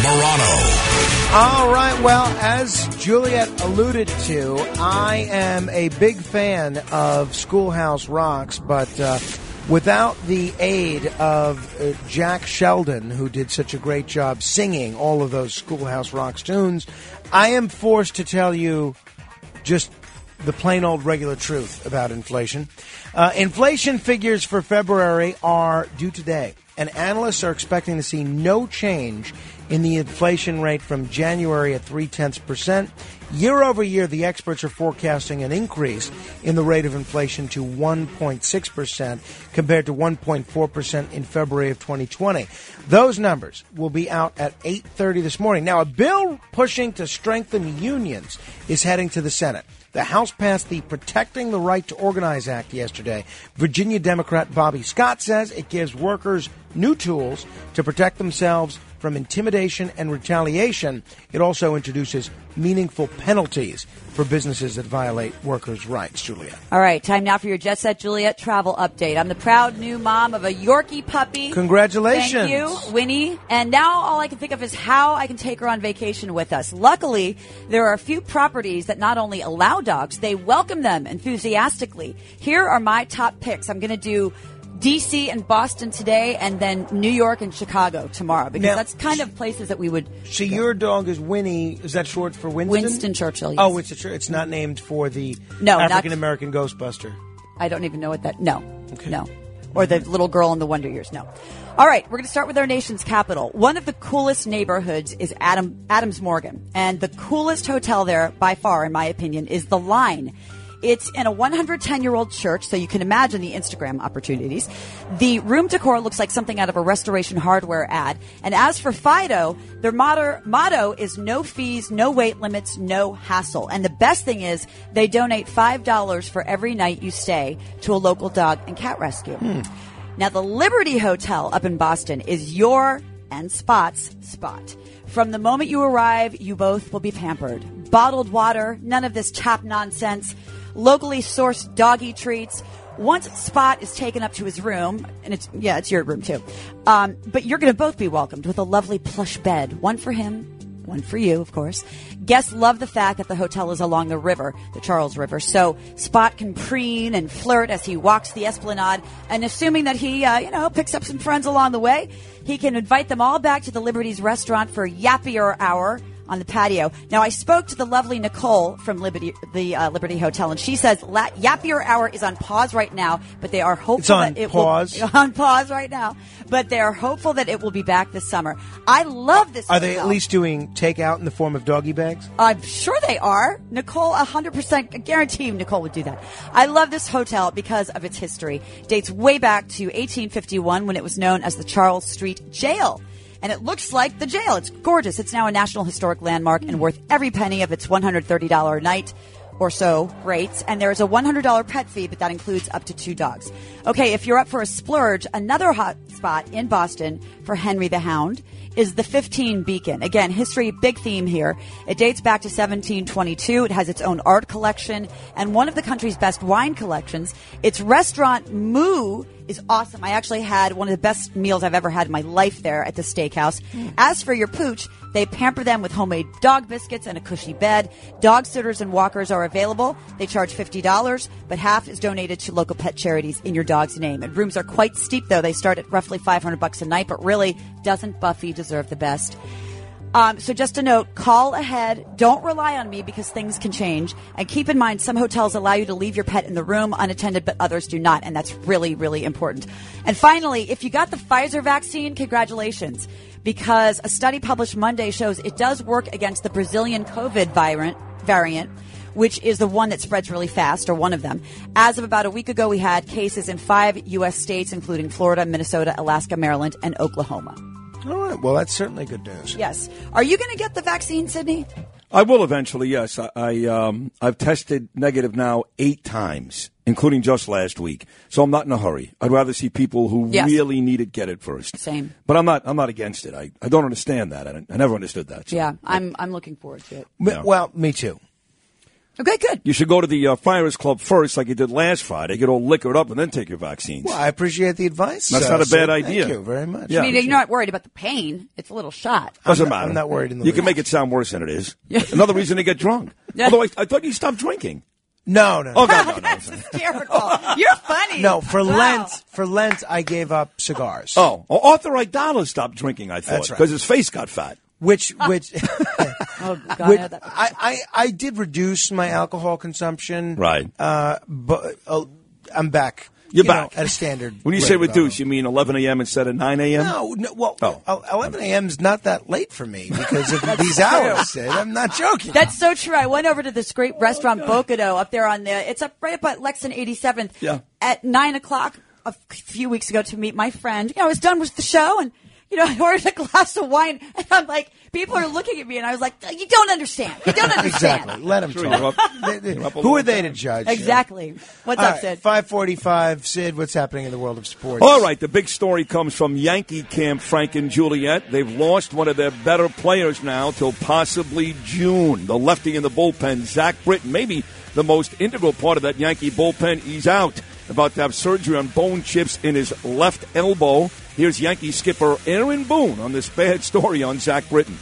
Morano. All right, well, as Juliet alluded to, I am a big fan of Schoolhouse Rocks, but uh, without the aid of uh, Jack Sheldon, who did such a great job singing all of those Schoolhouse Rocks tunes, I am forced to tell you just the plain old regular truth about inflation. Uh, inflation figures for February are due today, and analysts are expecting to see no change in the inflation rate from January at three-tenths percent. Year over year, the experts are forecasting an increase in the rate of inflation to one point six percent compared to one point four percent in February of twenty twenty. Those numbers will be out at eight thirty this morning. Now, a bill pushing to strengthen unions is heading to the Senate. The House passed the Protecting the Right to Organize Act yesterday. Virginia Democrat Bobby Scott says it gives workers new tools to protect themselves from intimidation and retaliation. It also introduces meaningful penalties for businesses that violate workers' rights. Juliet. All right, time now for your Jet Set Juliet travel update. I'm the proud new mom of a Yorkie puppy. Congratulations. Thank you, Winnie. And now all I can think of is how I can take her on vacation with us. Luckily, there are a few properties that not only allow dogs, they welcome them enthusiastically. Here are my top picks. I'm going to do D C and Boston today, and then New York and Chicago tomorrow, because now, that's kind of places that we would. So go. Your dog is Winnie. Is that short for Winston? Winston Churchill. Yes. Oh, Winston Churchill. It's not named for the no, African American Ghostbuster. I don't even know what that. No, okay. no, or the little girl in the Wonder Years. No. All right, we're going to start with our nation's capital. One of the coolest neighborhoods is Adam, Adams Morgan, and the coolest hotel there, by far, in my opinion, is The Line. It's in a one hundred ten-year-old church, so you can imagine the Instagram opportunities. The room decor looks like something out of a Restoration Hardware ad. And as for Fido, their motto, motto is no fees, no wait limits, no hassle. And the best thing is they donate five dollars for every night you stay to a local dog and cat rescue. Hmm. Now, the Liberty Hotel up in Boston is your and Spot's spot. From the moment you arrive, you both will be pampered. bottled water, none of this tap nonsense, locally sourced doggy treats. Once Spot is taken up to his room, and it's, yeah, it's your room too, um, but you're going to both be welcomed with a lovely plush bed, one for him, one for you, of course. Guests love the fact that the hotel is along the river, the Charles River, so Spot can preen and flirt as he walks the Esplanade, and assuming that he, uh, you know, picks up some friends along the way, he can invite them all back to the Liberty's restaurant for Yappier Hour on the patio. Now, I spoke to the lovely Nicole from Liberty, the uh, Liberty Hotel, and she says La- Yappier Hour is on pause right now, but they are hopeful it's on that it pause. will on pause right now. But they are hopeful that it will be back this summer. I love this. Are hotel. they at least doing takeout in the form of doggy bags? I'm sure they are. Nicole, one hundred percent, I guarantee you Nicole would do that. I love this hotel because of its history. It dates way back to eighteen fifty-one when it was known as the Charles Street Jail. And it looks like the jail. It's gorgeous. It's now a National Historic Landmark and worth every penny of its one hundred thirty dollars a night or so rates. And there's a one hundred dollars pet fee, but that includes up to two dogs. Okay, if you're up for a splurge, another hot spot in Boston for Henry the Hound is the fifteen Beacon. Again, history, big theme here. It dates back to seventeen twenty-two. It has its own art collection and one of the country's best wine collections. Its restaurant, Moo, is awesome. I actually had one of the best meals I've ever had in my life there at the steakhouse. Mm. As for your pooch, they pamper them with homemade dog biscuits and a cushy bed. Dog sitters and walkers are available. They charge fifty dollars, but half is donated to local pet charities in your dog's name. And rooms are quite steep, though. They start at roughly five hundred bucks a night, but really, doesn't Buffy deserve the best? Um, so just a note, call ahead. Don't rely on me because things can change. And keep in mind, some hotels allow you to leave your pet in the room unattended, but others do not. And that's really, really important. And finally, if you got the Pfizer vaccine, congratulations. Because a study published Monday shows it does work against the Brazilian COVID variant, variant, which is the one that spreads really fast, or one of them. As of about a week ago, we had cases in five U S states, including Florida, Minnesota, Alaska, Maryland, and Oklahoma. All right. Well, that's certainly good news. Yes. Are you going to get the vaccine, Sydney? I will eventually, yes. I, I, um, I've tested negative now eight times, including just last week. So I'm not in a hurry. I'd rather see people who yes. really need it get it first. Same. But I'm not I'm not against it. I, I don't understand that. I, I never understood that. So. Yeah, I'm I'm looking forward to it. Yeah. Well, me too. Okay, good. You should go to the uh, Friars Club first, like you did last Friday. Get all liquored up and then take your vaccines. Well, I appreciate the advice. That's uh, not a bad so idea. Thank you very much. Yeah. I mean, you're not worried about the pain. It's a little shot. Doesn't I'm not, matter. I'm not worried in the You least. can make it sound worse than it is. Another reason to get drunk. Yeah. Although I, I thought you stopped drinking. No, no. Oh, God, no, no. That's hysterical. You're funny. No, for Wow. Lent, for Lent, I gave up cigars. Oh, well, Arthur Idala stopped drinking, I thought. That's right. Because his face got fat. Which, which, Oh, God. which I, had that. I, I, I did reduce my alcohol consumption. Right. Uh, but uh, I'm back. You're you back. know, at a standard. When you rate say of reduce, you mean eleven a.m. instead of nine a.m.? No, no, well, Oh. eleven a.m. is not that late for me because of these hours. Sid. I'm not joking. That's so true. I went over to this great restaurant, Bocado, up there on the, it's up right up at Lexington eighty-seventh Yeah. at nine o'clock a few weeks ago to meet my friend. You know, I was done with the show and, you know, I ordered a glass of wine and I'm like, people are looking at me and I was like, you don't understand. You don't understand. Exactly. Let them Sure, talk. you're up- They- they- you're up a Who little are they time. to judge? Exactly. What's All up, right, Sid? five forty-five, Sid, what's happening in the world of sports? All right, the big story comes from Yankee camp, Frank and Juliet. They've lost one of their better players now till possibly June. The lefty in the bullpen, Zach Britton, maybe the most integral part of that Yankee bullpen. He's out, about to have surgery on bone chips in his left elbow. Here's Yankee skipper Aaron Boone on this bad story on Zach Britton.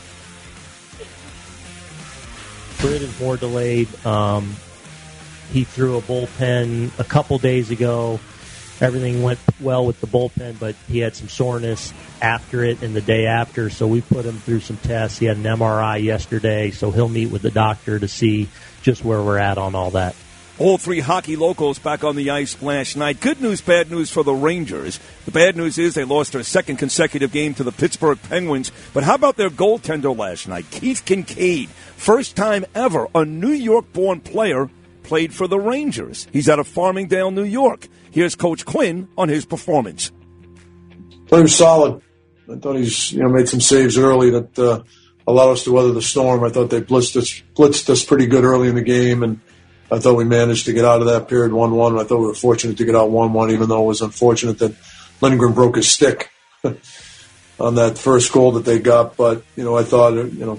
Britton's more delayed. Um, he threw a bullpen a couple days ago. Everything went well with the bullpen, but he had some soreness after it and the day after, so we put him through some tests. He had an M R I yesterday, so he'll meet with the doctor to see just where we're at on all that. All three hockey locals back on the ice last night. Good news, bad news for the Rangers. The bad news is they lost their second consecutive game to the Pittsburgh Penguins. But how about their goaltender last night? Keith Kincaid, first time ever a New York-born player played for the Rangers. He's out of Farmingdale, New York. Here's Coach Quinn on his performance. Play was solid. I thought he's you know made some saves early that uh, allowed us to weather the storm. I thought they blitzed us, blitzed us pretty good early in the game, and I thought we managed to get out of that period one one. I thought we were fortunate to get out one one, even though it was unfortunate that Lindgren broke his stick on that first goal that they got. But, you know, I thought, you know,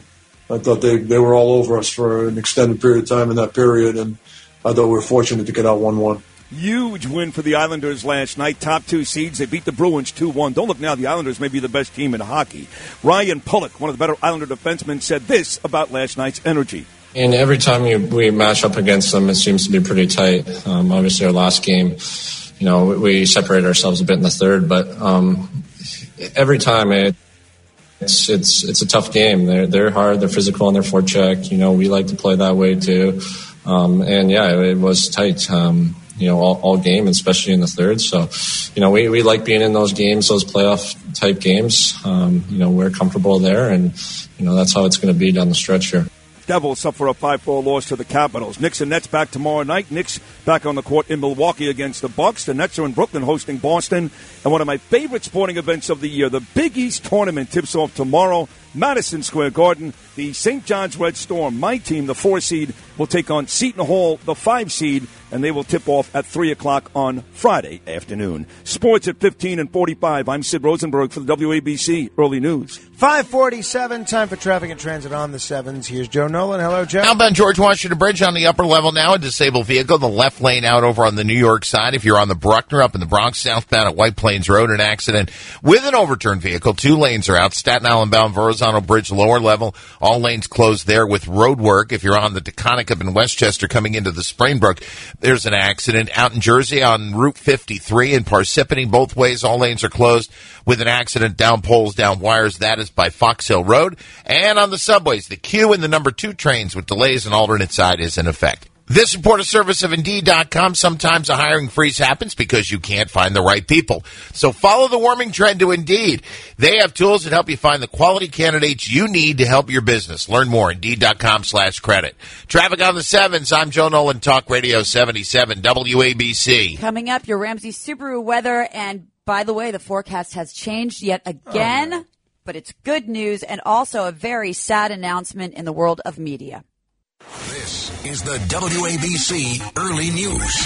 I thought they, they were all over us for an extended period of time in that period, and I thought we were fortunate to get out one one. Huge win for the Islanders last night. Top two seeds. They beat the Bruins two one. Don't look now. The Islanders may be the best team in hockey. Ryan Pulock, one of the better Islander defensemen, said this about last night's energy. And every time you, we match up against them, it seems to be pretty tight. Um, obviously, our last game, you know, we, we separated ourselves a bit in the third, but um, every time it, it's it's it's a tough game. They're they're hard. They're physical on their forecheck. You know, we like to play that way too. Um, and yeah, it, it was tight. Um, you know, all, all game, especially in the third. So, you know, we, we like being in those games, those playoff type games. Um, you know, we're comfortable there, and you know that's how it's going to be down the stretch here. Devils suffer a five four loss to the Capitals. Knicks and Nets back tomorrow night. Knicks back on the court in Milwaukee against the Bucks. The Nets are in Brooklyn hosting Boston. And one of my favorite sporting events of the year, the Big East Tournament, tips off tomorrow. Madison Square Garden. The Saint John's Red Storm, my team, the four seed, will take on Seton Hall, the five seed, and they will tip off at three o'clock on Friday afternoon. Sports at fifteen and forty-five. I'm Sid Rosenberg for the W A B C Early News. five forty-seven, time for traffic and transit on the sevens. Here's Joe Nolan. Hello, Joe. Outbound George Washington Bridge on the upper level now, a disabled vehicle. The left lane out over on the New York side. If you're on the Bruckner up in the Bronx, southbound at White Plains Road, an accident with an overturned vehicle. Two lanes are out. Staten Island bound Verrazano Bridge, lower level. All lanes closed there with road work. If you're on the Taconic up in Westchester coming into the Springbrook, there's an accident. Out in Jersey on Route fifty-three in Parsippany, both ways, all lanes are closed with an accident. Down poles, down wires. That is by Fox Hill Road. And on the subways, the queue in the number two trains with delays and alternate side is in effect. This report a service of Indeed dot com. Sometimes a hiring freeze happens because you can't find the right people. So follow the warming trend to Indeed. They have tools that help you find the quality candidates you need to help your business. Learn more, Indeed dot com slash credit. Traffic on the sevens. I'm Joe Nolan, Talk Radio seventy-seven, W A B C. Coming up, your Ramsey Subaru weather. And by the way, the forecast has changed yet again. Oh, but it's good news and also a very sad announcement in the world of media. This is the W A B C Early News.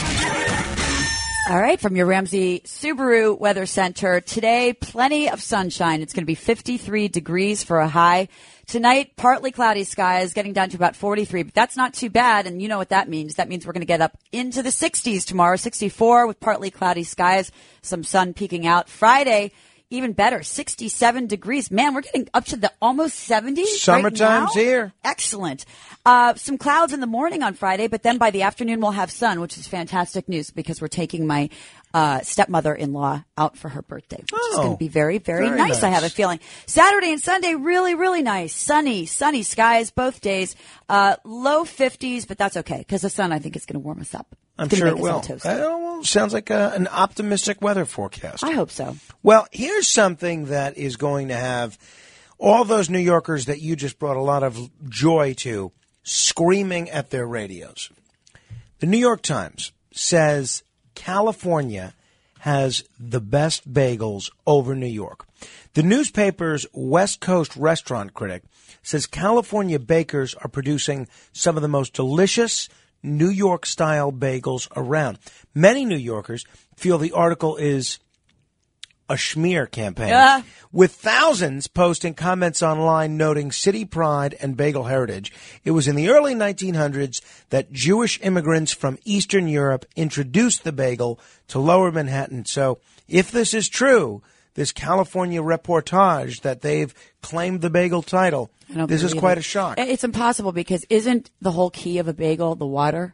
All right, from your Ramsey Subaru Weather Center. Today, plenty of sunshine. It's going to be fifty-three degrees for a high. Tonight, partly cloudy skies, getting down to about forty-three, but that's not too bad, and you know what that means. That means we're going to get up into the sixties tomorrow, sixty-four with partly cloudy skies, some sun peeking out. Friday, even better, sixty-seven degrees. Man, we're getting up to the almost seventies. Summertime's right here. Excellent. Uh, some clouds in the morning on Friday, but then by the afternoon we'll have sun, which is fantastic news because we're taking my uh, stepmother-in-law out for her birthday, which oh, is going to be very, very, very nice, nice. I have a feeling. Saturday and Sunday, really, really nice. Sunny, sunny skies both days. Uh, low fifties, but that's okay because the sun, I think, is going to warm us up. I'm It's sure gonna it make will. us all toasty. Uh, well, sounds like a, an optimistic weather forecast. I hope so. Well, here's something that is going to have all those New Yorkers that you just brought a lot of joy to screaming at their radios. The New York Times says California has the best bagels over New York. The newspaper's West Coast restaurant critic says California bakers are producing some of the most delicious New York-style bagels around. Many New Yorkers feel the article is a schmear campaign, Yeah. with thousands posting comments online noting city pride and bagel heritage. It was in the early nineteen hundreds that Jewish immigrants from Eastern Europe introduced the bagel to Lower Manhattan. So if this is true, this California reportage that they've claimed the bagel title, I don't this is believe quite it. a shock. It's impossible because isn't the whole key of a bagel the water?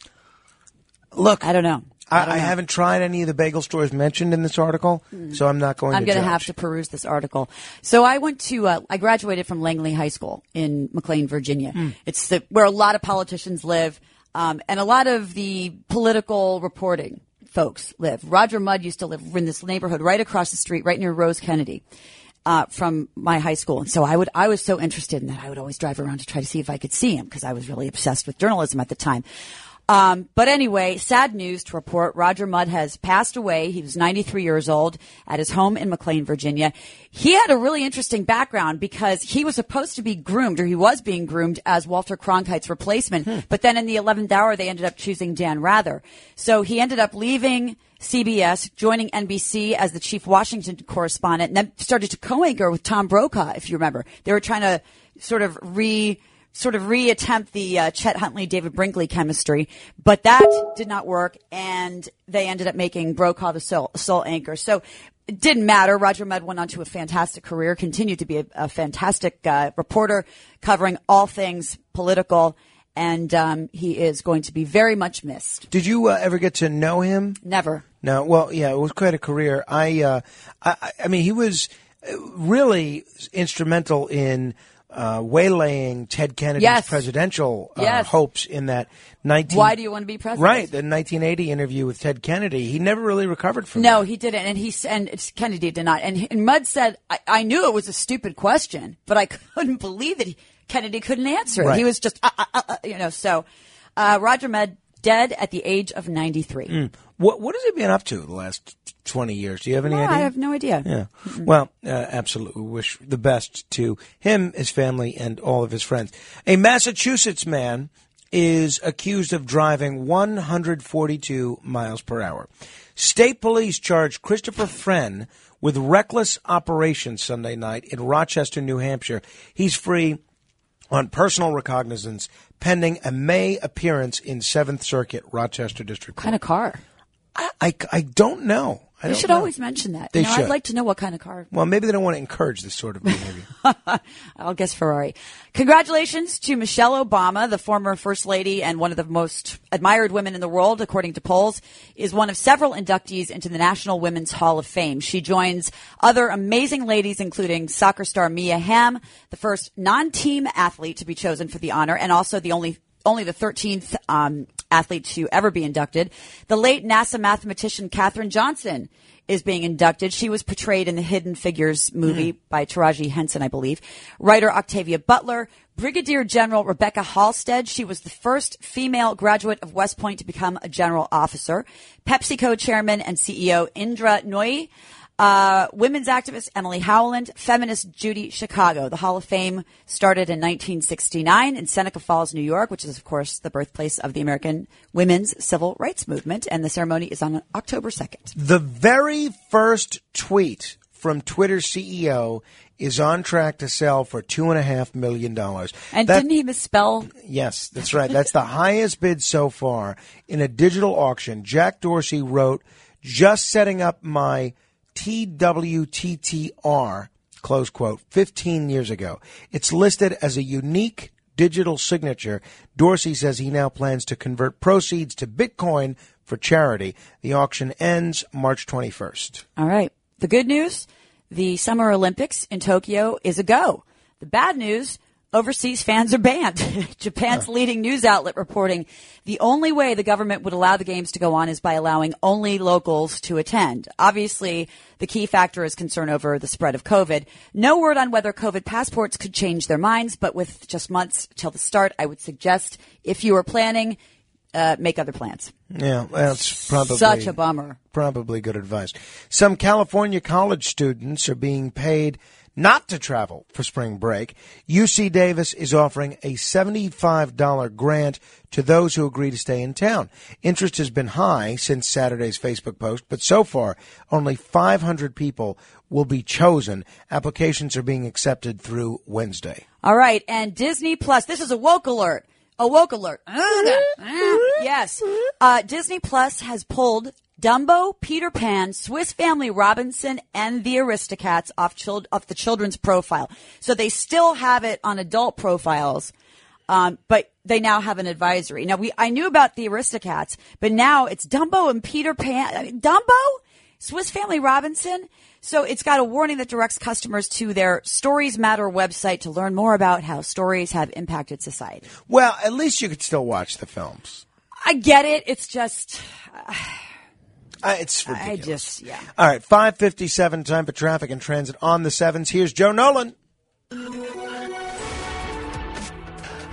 Look, I don't know. I, I, don't I know. haven't tried any of the bagel stores mentioned in this article, Mm. so I'm not going I'm to going to judge. have to peruse this article. So I went to, uh, I graduated from Langley High School in McLean, Virginia. Mm. It's the, where a lot of politicians live, um, and a lot of the political reporting folks live. Roger Mudd used to live in this neighborhood right across the street, right near Rose Kennedy, uh, from my high school. And so I would, I was so interested in that I would always drive around to try to see if I could see him because I was really obsessed with journalism at the time. Um, but anyway, sad news to report. Roger Mudd has passed away. He was ninety-three years old at his home in McLean, Virginia. He had a really interesting background because he was supposed to be groomed, or he was being groomed as Walter Cronkite's replacement. Hmm. But then in the eleventh hour, they ended up choosing Dan Rather. So he ended up leaving C B S, joining N B C as the chief Washington correspondent, and then started to co-anchor with Tom Brokaw, if you remember. They were trying to sort of re... sort of reattempt the uh, Chet Huntley, David Brinkley chemistry, but that did not work, and they ended up making Brokaw the sole, sole anchor. So it didn't matter. Roger Mudd went on to a fantastic career, continued to be a, a fantastic uh, reporter covering all things political, and um, he is going to be very much missed. Did you uh, ever get to know him? Never. No. Well, yeah, it was quite a career. I, uh, I, I mean, he was really instrumental in Uh, waylaying Ted Kennedy's yes. presidential uh, yes. hopes in that nineteen. Why do you want to be president? Right, the nineteen eighty interview with Ted Kennedy. He never really recovered from. No, that. he didn't, and he and Kennedy did not. And, and Mudd said, I, "I knew it was a stupid question, but I couldn't believe that he, Kennedy couldn't answer it. Right. He was just, uh, uh, uh, you know." So, uh, Roger Mudd dead at the age of ninety-three. Mm. What What has he been up to the last twenty years? Do you have any no, idea? I have no idea. Yeah. Mm-mm. Well, uh, absolutely. Wish the best to him, his family, and all of his friends. A Massachusetts man is accused of driving one hundred forty-two miles per hour. State police charged Christopher Friend with reckless operation Sunday night in Rochester, New Hampshire. He's free on personal recognizance pending a May appearance in Seventh Circuit, Rochester District Court. What kind of car? I, I, I don't know. I They don't should know. always mention that. They you know, should. I'd like to know what kind of car. Well, maybe they don't want to encourage this sort of behavior. I'll guess Ferrari. Congratulations to Michelle Obama, the former First Lady and one of the most admired women in the world, according to polls, is one of several inductees into the National Women's Hall of Fame. She joins other amazing ladies, including soccer star Mia Hamm, the first non-team athlete to be chosen for the honor, and also the only only the thirteenth um, athlete to ever be inducted. The late NASA mathematician Katherine Johnson is being inducted. She was portrayed in the Hidden Figures movie mm. by Taraji Henson, I believe. Writer Octavia Butler, Brigadier General Rebecca Halstead. She was the first female graduate of West Point to become a general officer. PepsiCo chairman and C E O Indra Nooyi. Uh, women's activist Emily Howland, feminist Judy Chicago. The Hall of Fame started in nineteen sixty-nine in Seneca Falls, New York, which is, of course, the birthplace of the American women's civil rights movement. And the ceremony is on October second. The very first tweet from Twitter's C E O is on track to sell for two and a half million dollars. And that, didn't he misspell? Yes, that's right. That's the highest bid so far in a digital auction. Jack Dorsey wrote, "Just setting up my T W T T R, close quote, fifteen years ago. It's listed as a unique digital signature. Dorsey says he now plans to convert proceeds to Bitcoin for charity. The auction ends March twenty-first. All right. The good news, the Summer Olympics in Tokyo is a go. The bad news, overseas fans are banned. Japan's huh. leading news outlet reporting the only way the government would allow the games to go on is by allowing only locals to attend. Obviously, the key factor is concern over the spread of COVID. No word on whether COVID passports could change their minds, but with just months till the start, I would suggest if you are planning, uh, make other plans. Yeah, that's probably such a bummer. Probably good advice. Some California college students are being paid not to travel for spring break. U C Davis is offering a seventy-five dollars grant to those who agree to stay in town. Interest has been high since Saturday's Facebook post, but so far only five hundred people will be chosen. Applications are being accepted through Wednesday. All right, and Disney Plus, this is a woke alert. A woke alert. Yes. Uh, Disney Plus has pulled Dumbo, Peter Pan, Swiss Family Robinson, and the Aristocats off, child- off the children's profile. So they still have it on adult profiles, um, but they now have an advisory. Now, we I knew about the Aristocats, but now it's Dumbo and Peter Pan. I mean, Dumbo? Swiss Family Robinson? So it's got a warning that directs customers to their Stories Matter website to learn more about how stories have impacted society. Well, at least you could still watch the films. I get it. It's just... Uh, Uh, it's ridiculous. I just, yeah. All right, five fifty-seven, time for traffic and transit on the sevens. Here's Joe Nolan.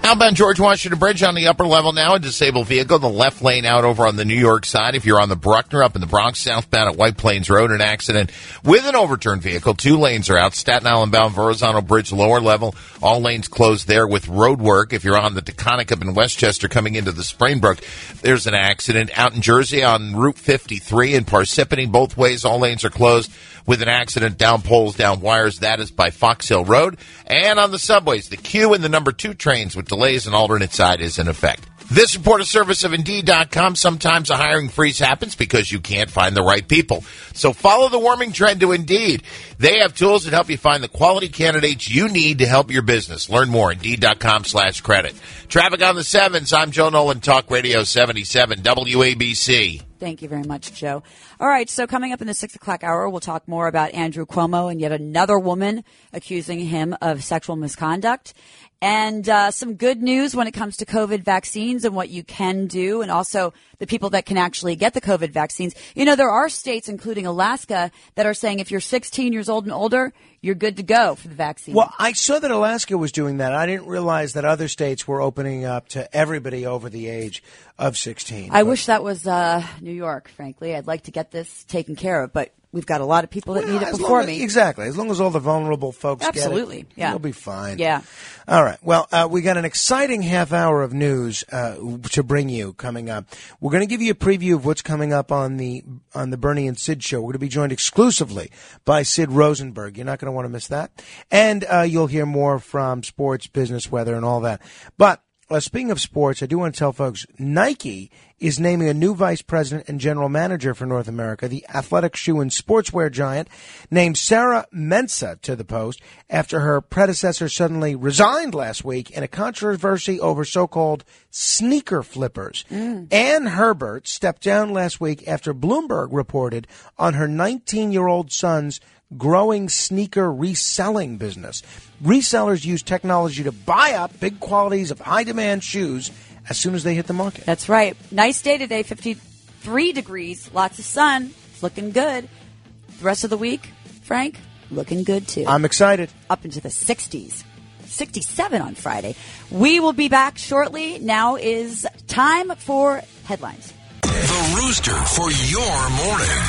Outbound George Washington Bridge on the upper level now, a disabled vehicle, the left lane out over on the New York side. If you're on the Bruckner up in the Bronx, southbound at White Plains Road, an accident with an overturned vehicle. Two lanes are out. Staten Island bound Verrazano Bridge, lower level. All lanes closed there with road work. If you're on the Taconic up in Westchester coming into the Springbrook, there's an accident. Out in Jersey on Route fifty-three in Parsippany, both ways, all lanes are closed with an accident, down poles, down wires. That is by Fox Hill Road. And on the subways, the Q and the number two trains with delays and alternate side is in effect. This report is service of Indeed dot com. Sometimes a hiring freeze happens because you can't find the right people. So follow the warming trend to Indeed. They have tools that help you find the quality candidates you need to help your business. Learn more, Indeed dot com slash credit. Traffic on the sevens. I'm Joe Nolan, Talk Radio seventy-seven W A B C. Thank you very much, Joe. All right, so coming up in the six o'clock hour, we'll talk more about Andrew Cuomo and yet another woman accusing him of sexual misconduct. And uh, some good news when it comes to COVID vaccines and what you can do, and also the people that can actually get the COVID vaccines. You know, there are states, including Alaska, that are saying if you're sixteen years old and older, you're good to go for the vaccine. Well, I saw that Alaska was doing that. I didn't realize that other states were opening up to everybody over the age of sixteen. I but. wish that was uh, New York, frankly. I'd like to get this taken care of, but we've got a lot of people that well, need it before as, me. Exactly. As long as all the vulnerable folks Absolutely. get it, yeah. you'll be fine. Yeah. All right. Well, uh, we got an exciting half hour of news uh, to bring you coming up. We're going to give you a preview of what's coming up on the on the Bernie and Sid show. We're going to be joined exclusively by Sid Rosenberg. You're not going to want to miss that. And uh, you'll hear more from sports, business, weather, and all that. But Uh, speaking of sports, I do want to tell folks, Nike is naming a new vice president and general manager for North America. The athletic shoe and sportswear giant named Sarah Mensah to the post after her predecessor suddenly resigned last week in a controversy over so-called sneaker flippers. Mm. Ann Herbert stepped down last week after Bloomberg reported on her nineteen-year-old son's growing sneaker reselling business. Resellers use technology to buy up big quantities of high-demand shoes as soon as they hit the market. That's right. Nice day today, fifty-three degrees, lots of sun. It's looking good. The rest of the week, Frank, looking good too. I'm excited. Up into the sixties. sixty-seven on Friday. We will be back shortly. Now is time for headlines. The Rooster for your morning.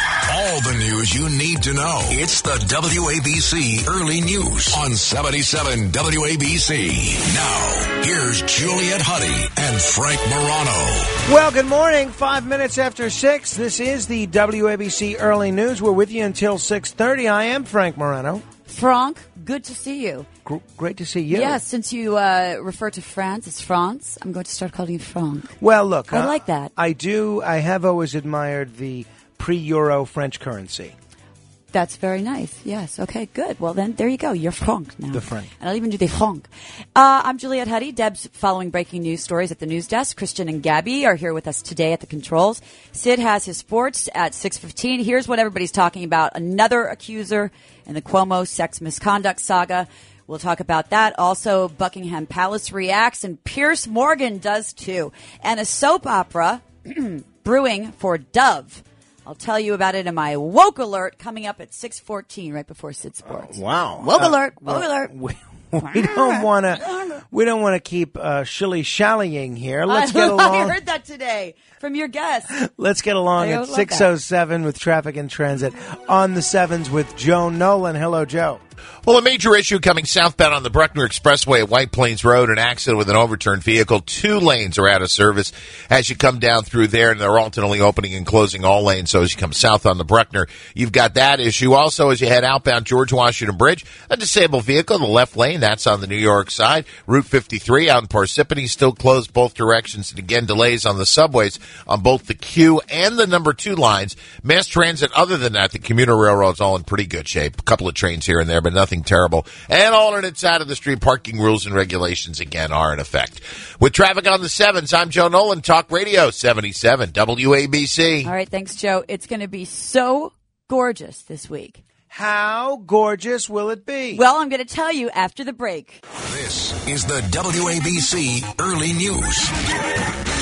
All the news you need to know. It's the W A B C Early News on seventy-seven W A B C. Now, here's Juliet Huddy and Frank Morano. Well, good morning. Five minutes after six. This is the W A B C Early News. We're with you until six thirty. I am Frank Morano. Frank, good to see you. G- great to see you. Yes, yeah, since you uh, refer to France as France, I'm going to start calling you Frank. Well, look. I uh, like that. I do. I have always admired the pre-Euro French currency. That's very nice. Yes. Okay, good. Well, then, there you go. You're franc now. The franc. And I'll even do the franc. Uh, I'm Juliet Huddy. Deb's following breaking news stories at the news desk. Christian and Gabby are here with us today at the controls. Sid has his sports at six fifteen. Here's what everybody's talking about. Another accuser in the Cuomo sex misconduct saga. We'll talk about that. Also, Buckingham Palace reacts, and Piers Morgan does too. And a soap opera brewing for Dove. I'll tell you about it in my woke alert coming up at six fourteen, right before Sid Sports. Uh, wow, woke uh, alert, woke well, alert. We, we don't want to. We don't want to keep uh, shilly shallying here. Let's get along. I heard that today from your guest. Let's get along at six oh seven with traffic and transit on the sevens with Joe Nolan. Hello, Joe. Well, a major issue coming southbound on the Bruckner Expressway at White Plains Road, an accident with an overturned vehicle. Two lanes are out of service as you come down through there, and they're alternately opening and closing all lanes. So as you come south on the Bruckner, you've got that issue. Also, as you head outbound George Washington Bridge, a disabled vehicle in the left lane. That's on the New York side. Route fifty-three out in Parsippany still closed both directions. And again, delays on the subways on both the Q and the number two lines. Mass transit, other than that, the commuter railroad's all in pretty good shape. A couple of trains here and there, but nothing terrible. And alternate side of the street parking rules and regulations again are in effect. With traffic on the sevens, I'm Joe Nolan, Talk Radio seventy-seven W A B C. All right, thanks, Joe. It's going to be so gorgeous this week. How gorgeous will it be? Well, I'm going to tell you after the break. This is the W A B C Early News.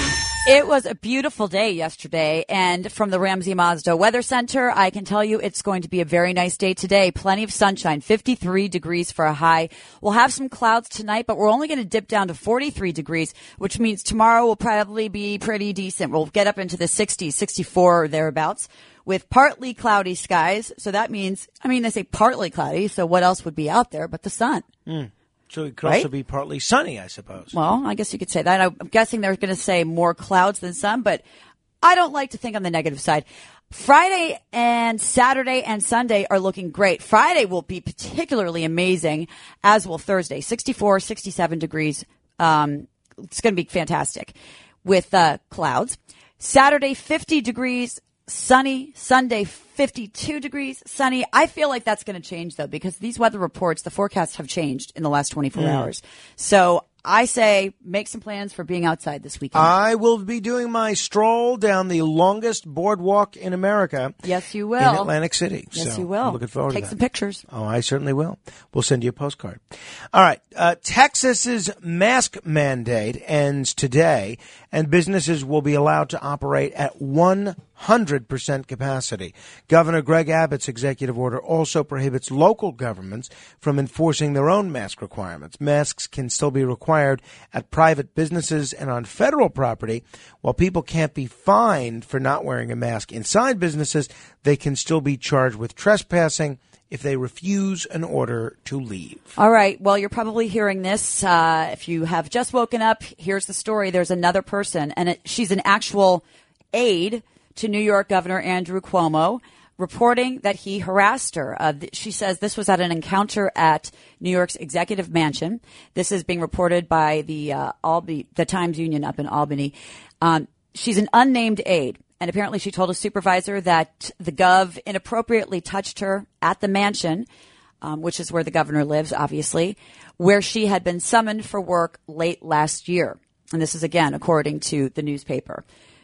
It was a beautiful day yesterday, and from the Ramsey Mazda Weather Center, I can tell you it's going to be a very nice day today. Plenty of sunshine, fifty-three degrees for a high. We'll have some clouds tonight, but we're only going to dip down to forty-three degrees, which means tomorrow will probably be pretty decent. We'll get up into the sixties, sixty-four or thereabouts, with partly cloudy skies. So that means, I mean, they say partly cloudy, so what else would be out there but the sun? Mm. So it could Right? also be partly sunny, I suppose. Well, I guess you could say that. I'm guessing they're going to say more clouds than sun, but I don't like to think on the negative side. Friday and Saturday and Sunday are looking great. Friday will be particularly amazing, as will Thursday. sixty-four, sixty-seven degrees. Um, it's going to be fantastic with uh, clouds. Saturday, fifty degrees. Sunny. Sunday, fifty-two degrees, sunny. I feel like that's going to change, though, because these weather reports, the forecasts have changed in the last twenty-four Mm. hours. So I say make some plans for being outside this weekend. I will be doing my stroll down the longest boardwalk in America. Yes, you In will. Atlantic City. Yes, So you will. I'm looking forward Take to that. some pictures. Oh, I certainly will. We'll send you a postcard. All right. Uh, Texas's mask mandate ends today, and businesses will be allowed to operate at one hundred percent capacity. Governor Greg Abbott's executive order also prohibits local governments from enforcing their own mask requirements. Masks can still be required at private businesses and on federal property. While people can't be fined for not wearing a mask inside businesses, they can still be charged with trespassing if they refuse an order to leave. All right. Well, you're probably hearing this. Uh, if you have just woken up, here's the story. There's another person, and it, she's an actual aide to New York Governor Andrew Cuomo, reporting that he harassed her. Uh, th- she says this was at an encounter at New York's Executive Mansion. This is being reported by the uh, Albe- the Times Union up in Albany. Um, she's an unnamed aide, and apparently she told a supervisor that the gov inappropriately touched her at the mansion, um, which is where the governor lives, obviously, where she had been summoned for work late last year. And this is, again, according to the newspaper.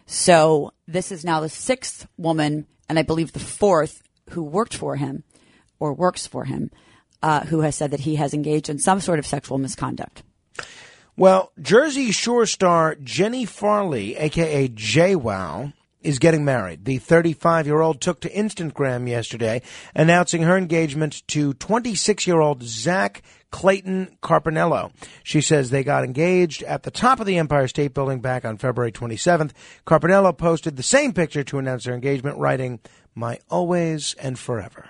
So this is now the sixth woman, and I believe the fourth, who worked for him or works for him, uh, who has said that he has engaged in some sort of sexual misconduct. Well, Jersey Shore star Jenny Farley, a k a. JWoww, is getting married. The thirty-five-year-old took to Instagram yesterday, announcing her engagement to twenty-six-year-old Zach Clayton Carpinello. She says they got engaged at the top of the Empire State Building back on February twenty-seventh. Carpinello posted the same picture to announce their engagement, writing, "My always and forever."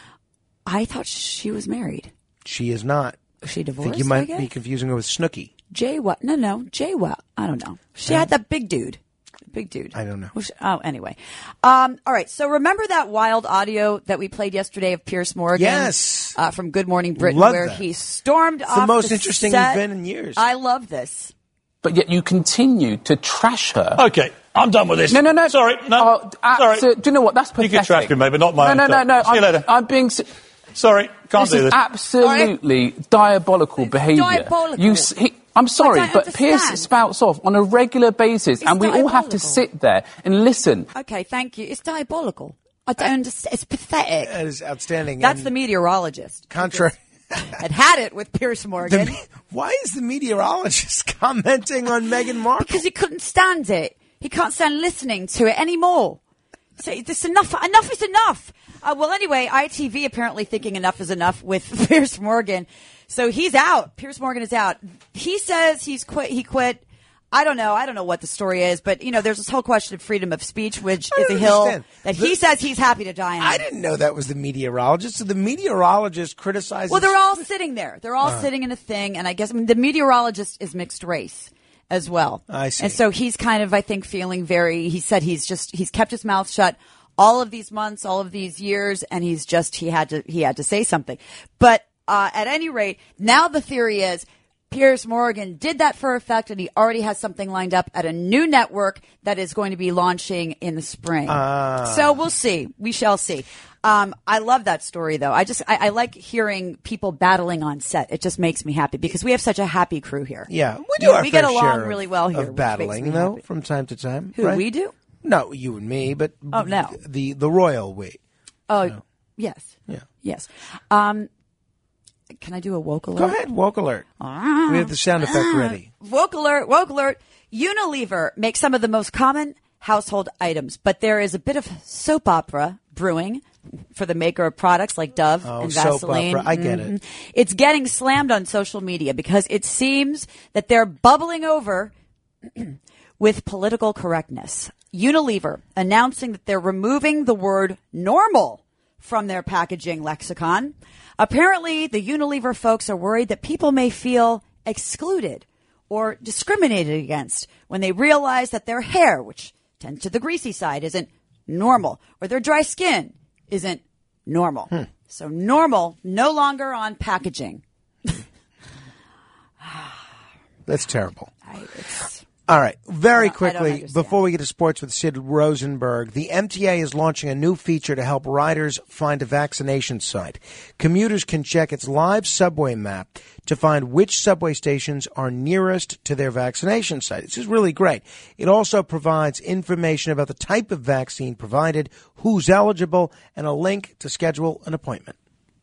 I thought she was married. She is not. Is she I divorced? think you I might guess? be confusing her with Snooki. Jay what? No, no. Jay what? I don't know. She had that big dude. Big dude. I don't know. Which, oh, anyway. Um, all right. So remember that wild audio that we played yesterday of Pierce Morgan? Yes. Uh, from Good Morning Britain, Love where that. he stormed It's off the most the interesting set. event in years. I love this. But yet you continue to trash her. Okay, I'm done with this. No, no, no. Sorry, no. Oh, uh, Sorry. so- do you know what? That's pathetic. You can trash me, maybe not my No, own no, no, stuff. no. See you I'm, later. I'm being. se- Sorry, can't this do is this. absolutely diabolical behaviour. diabolical. You, s- he, I'm sorry, I don't but understand. Pierce spouts off on a regular basis, It's and we all have to diabolical. sit there and listen. Okay, thank you. It's diabolical. I don't understand. It's pathetic. That is outstanding. That's And the meteorologist. contrary. Had had it with Pierce Morgan. The, why is the meteorologist commenting on Meghan Markle? Because he couldn't stand it. He can't stand listening to it anymore. So this enough. Enough is enough. Uh, well, anyway, I T V apparently thinking enough is enough with Pierce Morgan. So he's out. Pierce Morgan is out. He says he's quit. He quit. I don't know. I don't know what the story is, but you know, there's this whole question of freedom of speech, which I is a don't hill understand. that he The- says he's happy to die on. I didn't know that was the meteorologist. So the meteorologist criticizes. Well, they're all sitting there. They're all Uh. sitting in a thing, and I guess I mean, the meteorologist is mixed race as well. I see. And so he's kind of, I think, feeling very. He said he's just he's kept his mouth shut all of these months, all of these years, and he's just he had to he had to say something. But uh, at any rate, now the theory is Pierce Morgan did that for effect, and he already has something lined up at a new network that is going to be launching in the spring. Ah. So we'll see. We shall see. Um, I love that story, though. I just I, I like hearing people battling on set. It just makes me happy because we have such a happy crew here. Yeah, we do. Yeah, our we get fair along share really well here, of which battling, makes me though, happy. from time to time. Who, right? we do? No, you and me, but Oh, no. the the royal we. Oh, yes. Yeah. Yes. Um, Can I do a woke alert? Go ahead, woke alert. Ah. We have the sound effect ready. Woke alert, woke alert. Unilever makes some of the most common household items, but there is a bit of soap opera brewing for the maker of products like Dove Oh, and soap Vaseline. opera. I get it. Mhm. It's getting slammed on social media because it seems that they're bubbling over with political correctness. Unilever announcing that they're removing the word normal from their packaging lexicon. Apparently, the Unilever folks are worried that people may feel excluded or discriminated against when they realize that their hair, which tends to the greasy side, isn't normal, or their dry skin isn't normal. Hmm. So normal, no longer on packaging. That's terrible. I, it's, All right. Very I don't- I don't quickly, understand. before we get to sports with Sid Rosenberg, the M T A is launching a new feature to help riders find a vaccination site. Commuters can check its live subway map to find which subway stations are nearest to their vaccination site. This is really great. It also provides information about the type of vaccine provided, who's eligible, and a link to schedule an appointment.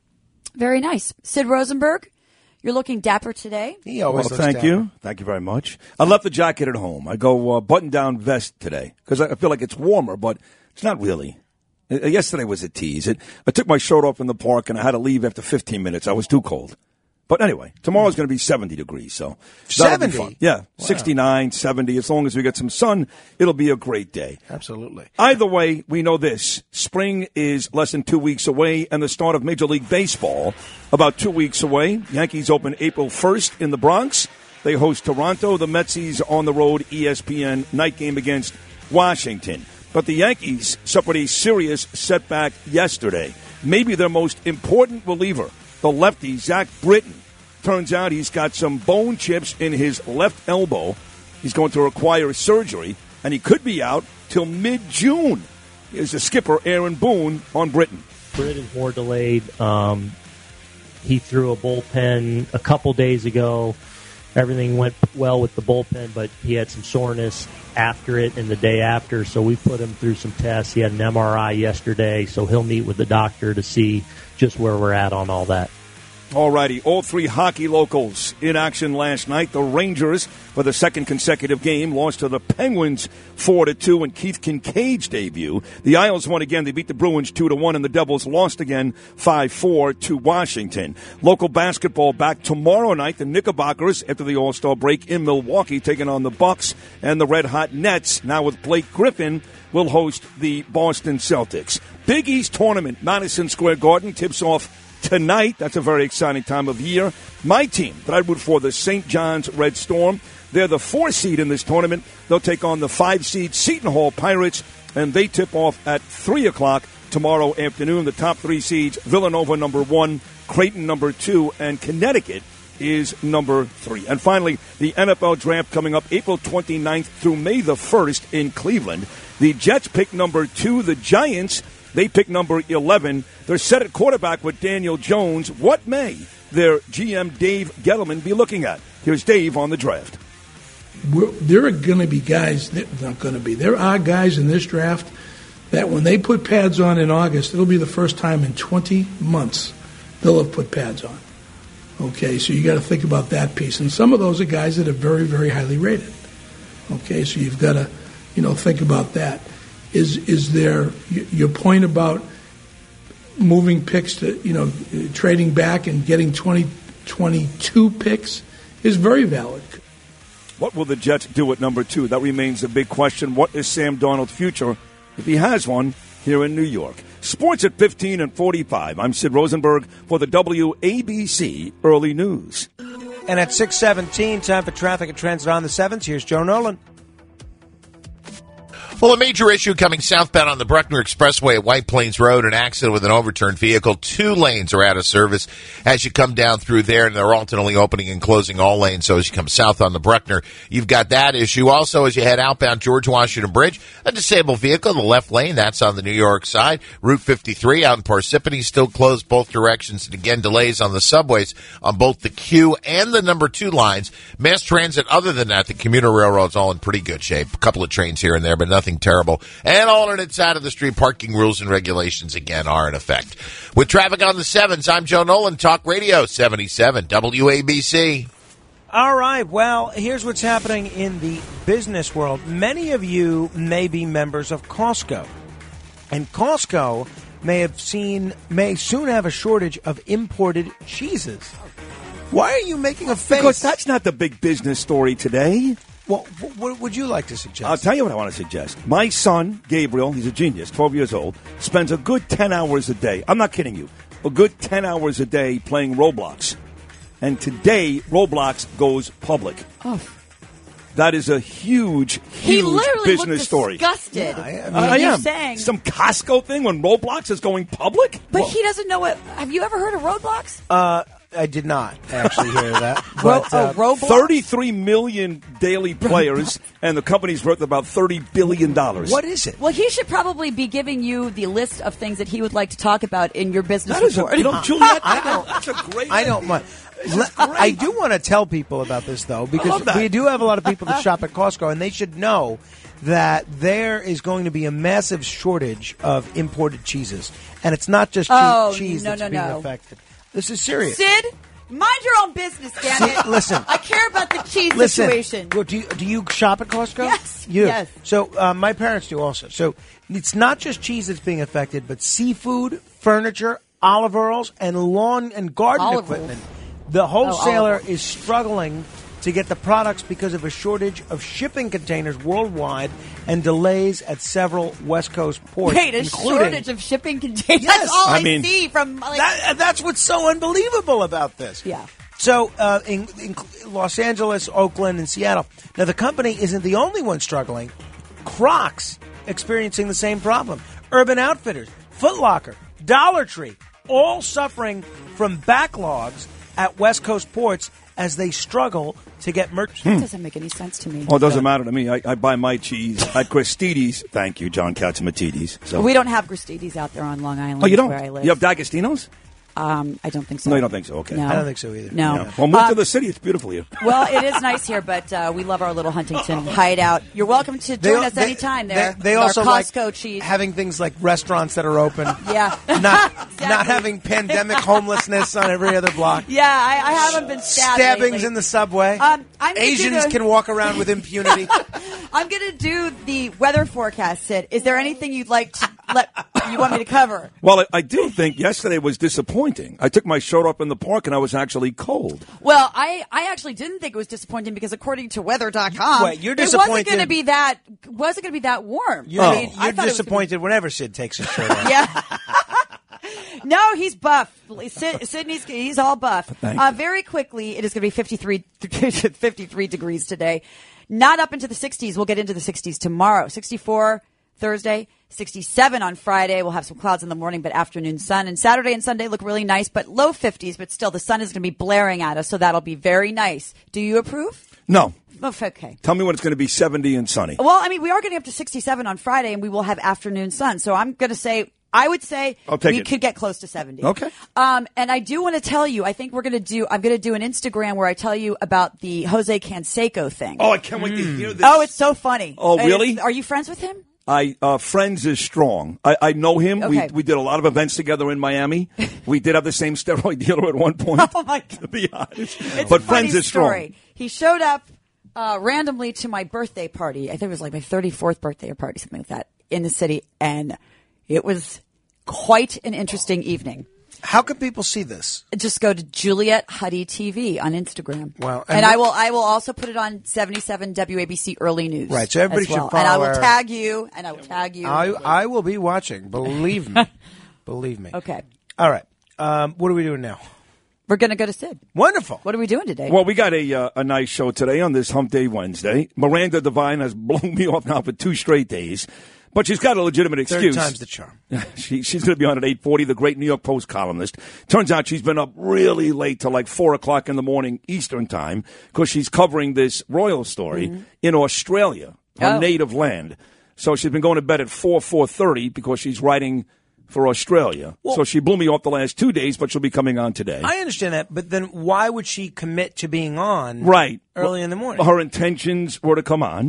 Very nice. Sid Rosenberg, you're looking dapper today. He always Well, looks thank dapper. you. Thank you very much. I left the jacket at home. I go uh, button-down vest today because I feel like it's warmer, but it's not really. Uh, Yesterday was a tease. It, I took my shirt off in the park, and I had to leave after fifteen minutes. I was too cold. But anyway, tomorrow's going to be seventy degrees, so that'll be seventy? fun. Yeah, Wow. sixty-nine, seventy. As long as we get some sun, it'll be a great day. Absolutely. Either way, we know this. Spring is less than two weeks away, and the start of Major League Baseball about two weeks away. Yankees open April first in the Bronx. They host Toronto. The Metsies on the road, E S P N night game against Washington. But the Yankees suffered a serious setback yesterday. Maybe their most important reliever, the lefty, Zach Britton. Turns out he's got some bone chips in his left elbow. He's going to require surgery, and he could be out till mid-June. Here's the skipper, Aaron Boone, on Britton. Britton's more delayed. Um, he threw a bullpen a couple days ago. Everything went well with the bullpen, but he had some soreness after it and the day after, so we put him through some tests. He had an M R I yesterday, so he'll meet with the doctor to see just where we're at on all that. All righty, all three hockey locals in action last night. The Rangers, for the second consecutive game, lost to the Penguins four to two in Keith Kincaid's debut. The Isles won again. They beat the Bruins two to one, and the Devils lost again five four to Washington. Local basketball back tomorrow night. The Knickerbockers, after the All-Star break in Milwaukee, taking on the Bucks, and the Red Hot Nets, now with Blake Griffin, will host the Boston Celtics. Big East Tournament, Madison Square Garden, tips off tonight. That's a very exciting time of year. My team that I root for, the Saint John's Red Storm, they're the four seed in this tournament. They'll take on the five seed Seton Hall Pirates, and they tip off at three o'clock tomorrow afternoon. The top three seeds, Villanova number one, Creighton number two, and Connecticut is number three. And finally, the N F L draft coming up April twenty-ninth through May the first in Cleveland. The Jets pick number two. The Giants, they pick number eleven. They're set at quarterback with Daniel Jones. What may their G M Dave Gettleman be looking at? Here's Dave on the draft. We're, there are going to be guys, not going to be, there are guys in this draft that when they put pads on in August, it'll be the first time in twenty months they'll have put pads on. Okay, so you got to think about that piece. And some of those are guys that are very, very highly rated. Okay, so you've got to, you know, think about that. Is is there your point about moving picks to, you know, trading back and getting twenty twenty-two picks is very valid. What will the Jets do at number two? That remains the big question. What is Sam Darnold's future, if he has one, here in New York? Sports at fifteen and forty-five. I'm Sid Rosenberg for the W A B C Early News. And at six seventeen, time for traffic and transit on the sevens. Here's Joe Nolan. Well, a major issue coming southbound on the Bruckner Expressway at White Plains Road, an accident with an overturned vehicle. Two lanes are out of service as you come down through there, and they're alternately opening and closing all lanes. So as you come south on the Bruckner, you've got that issue. Also, as you head outbound George Washington Bridge, a disabled vehicle in the left lane, that's on the New York side. Route fifty-three out in Parsippany still closed both directions, and again, delays on the subways on both the Q and the number two lines. Mass transit, other than that, the commuter railroad's all in pretty good shape. A couple of trains here and there, but nothing anything terrible. And alternate side of the street parking rules and regulations, again, are in effect. With traffic on the sevens, I'm Joe Nolan, Talk Radio seventy-seven W A B C. All right. Well, here's what's happening in the business world. Many of you may be members of Costco. And Costco may have seen, may soon have a shortage of imported cheeses. Why are you making a face? Because that's not the big business story today. Well, what would you like to suggest? I'll tell you what I want to suggest. My son, Gabriel, he's a genius, twelve years old, spends a good ten hours a day. I'm not kidding you. A good ten hours a day playing Roblox. And today, Roblox goes public. Oh. That is a huge, He huge literally business looked story. disgusted. Yeah, I, I, mean, Uh, I you're am. saying- Some Costco thing when Roblox is going public? But Well, he doesn't know what. Have you ever heard of Roadblocks? Uh, I did not actually hear that. Ro- But, uh, oh, Roblox? thirty-three million daily players, and the company's worth about thirty billion dollars. What is it? Well, he should probably be giving you the list of things that he would like to talk about in your business That is a, report. you know, Juliet, I don't. that's a great I don't mind. Le- I do want to tell people about this, though, love because that. we do have a lot of people that shop at Costco, and they should know that there is going to be a massive shortage of imported cheeses. And it's not just che- Oh, cheese no, that's no, being no. affected. This is serious. Sid, mind your own business, damn it. Listen. I care about the cheese Listen, situation. well, do you, do you shop at Costco? Yes, You do. yes. So uh, my parents do also. So it's not just cheese that's being affected, but seafood, furniture, olive oils, and lawn and garden Olive equipment. oil. The wholesaler olive oil. is struggling to get the products because of a shortage of shipping containers worldwide and delays at several West Coast ports. Wait, a including, shortage of shipping containers? Yes. That's all I, I mean, see from... Like, That, that's what's so unbelievable about this. Yeah. So, uh, in, in Los Angeles, Oakland, and Seattle. Now, the company isn't the only one struggling. Crocs experiencing the same problem. Urban Outfitters, Foot Locker, Dollar Tree, all suffering from backlogs at West Coast ports as they struggle to get merch. That doesn't make any sense to me. Well, it doesn't matter to me. I, I buy my cheese at Christides. Thank you, John Catsimatidis. So. We don't have Gristedes out there on Long Island Oh, you don't? where I live. You have D'Agostino's? Um, I don't think so. No, you don't think so. Okay. No. I don't think so either. No. Yeah. Well, move Um, to the city. It's beautiful here. Well, it is nice here, but uh, we love our little Huntington hideout. You're welcome to They- join us they- anytime there. They, they with also our like Costco cheese. having things like restaurants that are open. Yeah. Not, Exactly. not having pandemic homelessness on every other block. Yeah, I, I haven't been stabbed Stabbings lately. in the subway. Um, I'm gonna do Asians the- can walk around with impunity. I'm going to do the weather forecast, Sid. Is there anything you'd like to let you want me to cover? Well, I, I do think yesterday was disappointing. I took my shirt off in the park and I was actually cold. Well, I, I actually didn't think it was disappointing because according to weather dot com, Wait, you're it wasn't disappointed- going to be that wasn't going to be that warm. You're, I mean, you're I thought it was gonna disappointed whenever Sid takes his shirt off. be- Yeah. No, he's buff. Sid, Sydney's he's all buff. Thank Uh, you. very quickly, it is going to be fifty-three, fifty-three degrees today. Not up into the sixties. We'll get into the sixties tomorrow. sixty-four Thursday, sixty-seven on Friday. We'll have some clouds in the morning, but afternoon sun. And Saturday and Sunday look really nice, but low fifties. But still, the sun is going to be blaring at us, so that'll be very nice. Do you approve? No. Oh, okay. Tell me when it's going to be seventy and sunny. Well, I mean, we are getting up to sixty-seven on Friday, and we will have afternoon sun. So I'm going to say, I would say I'll take we it. could get close to seventy. Okay. Um, and I do want to tell you, I think we're going to do, I'm going to do an Instagram where I tell you about the Jose Canseco thing. Oh, I can't wait to hear this. Oh, it's so funny. Oh, It is- really? Are you friends with him? I uh, friends is strong. I, I know him. Okay. We we did a lot of events together in Miami. We did have the same steroid dealer at one point. Oh my God. To be honest, It's but a funny friends is strong. story. He showed up uh, randomly to my birthday party. I think it was like my thirty-fourth birthday party, something like that, in the city, and it was quite an interesting evening. How can people see this? Just go to Juliet Huddy T V on Instagram. Wow. And, And I what- will I will also put it on seventy-seven W A B C Early News. Right, so everybody as well. should And I follow will our- tag you, and I will tag you. I, I will be watching. Believe me. Believe me. Okay. All right. Um, what are we doing now? We're going to go to Sid. Wonderful. What are we doing today? Well, we got a uh, a nice show today on this Hump Day Wednesday. Miranda Devine has blown me off now for two straight days, but she's got a legitimate Third excuse. time's the charm. she, she's going to be on at eight forty, the great New York Post columnist. Turns out she's been up really late till like four o'clock in the morning Eastern time because she's covering this royal story Mm-hmm. in Australia, her Oh. native land. So she's been going to bed at four, four thirty because she's writing for Australia. Well- so she blew me off the last two days, but she'll be coming on today. I understand that, but then why would she commit to being on Right. early in the morning? Her intentions were to come on.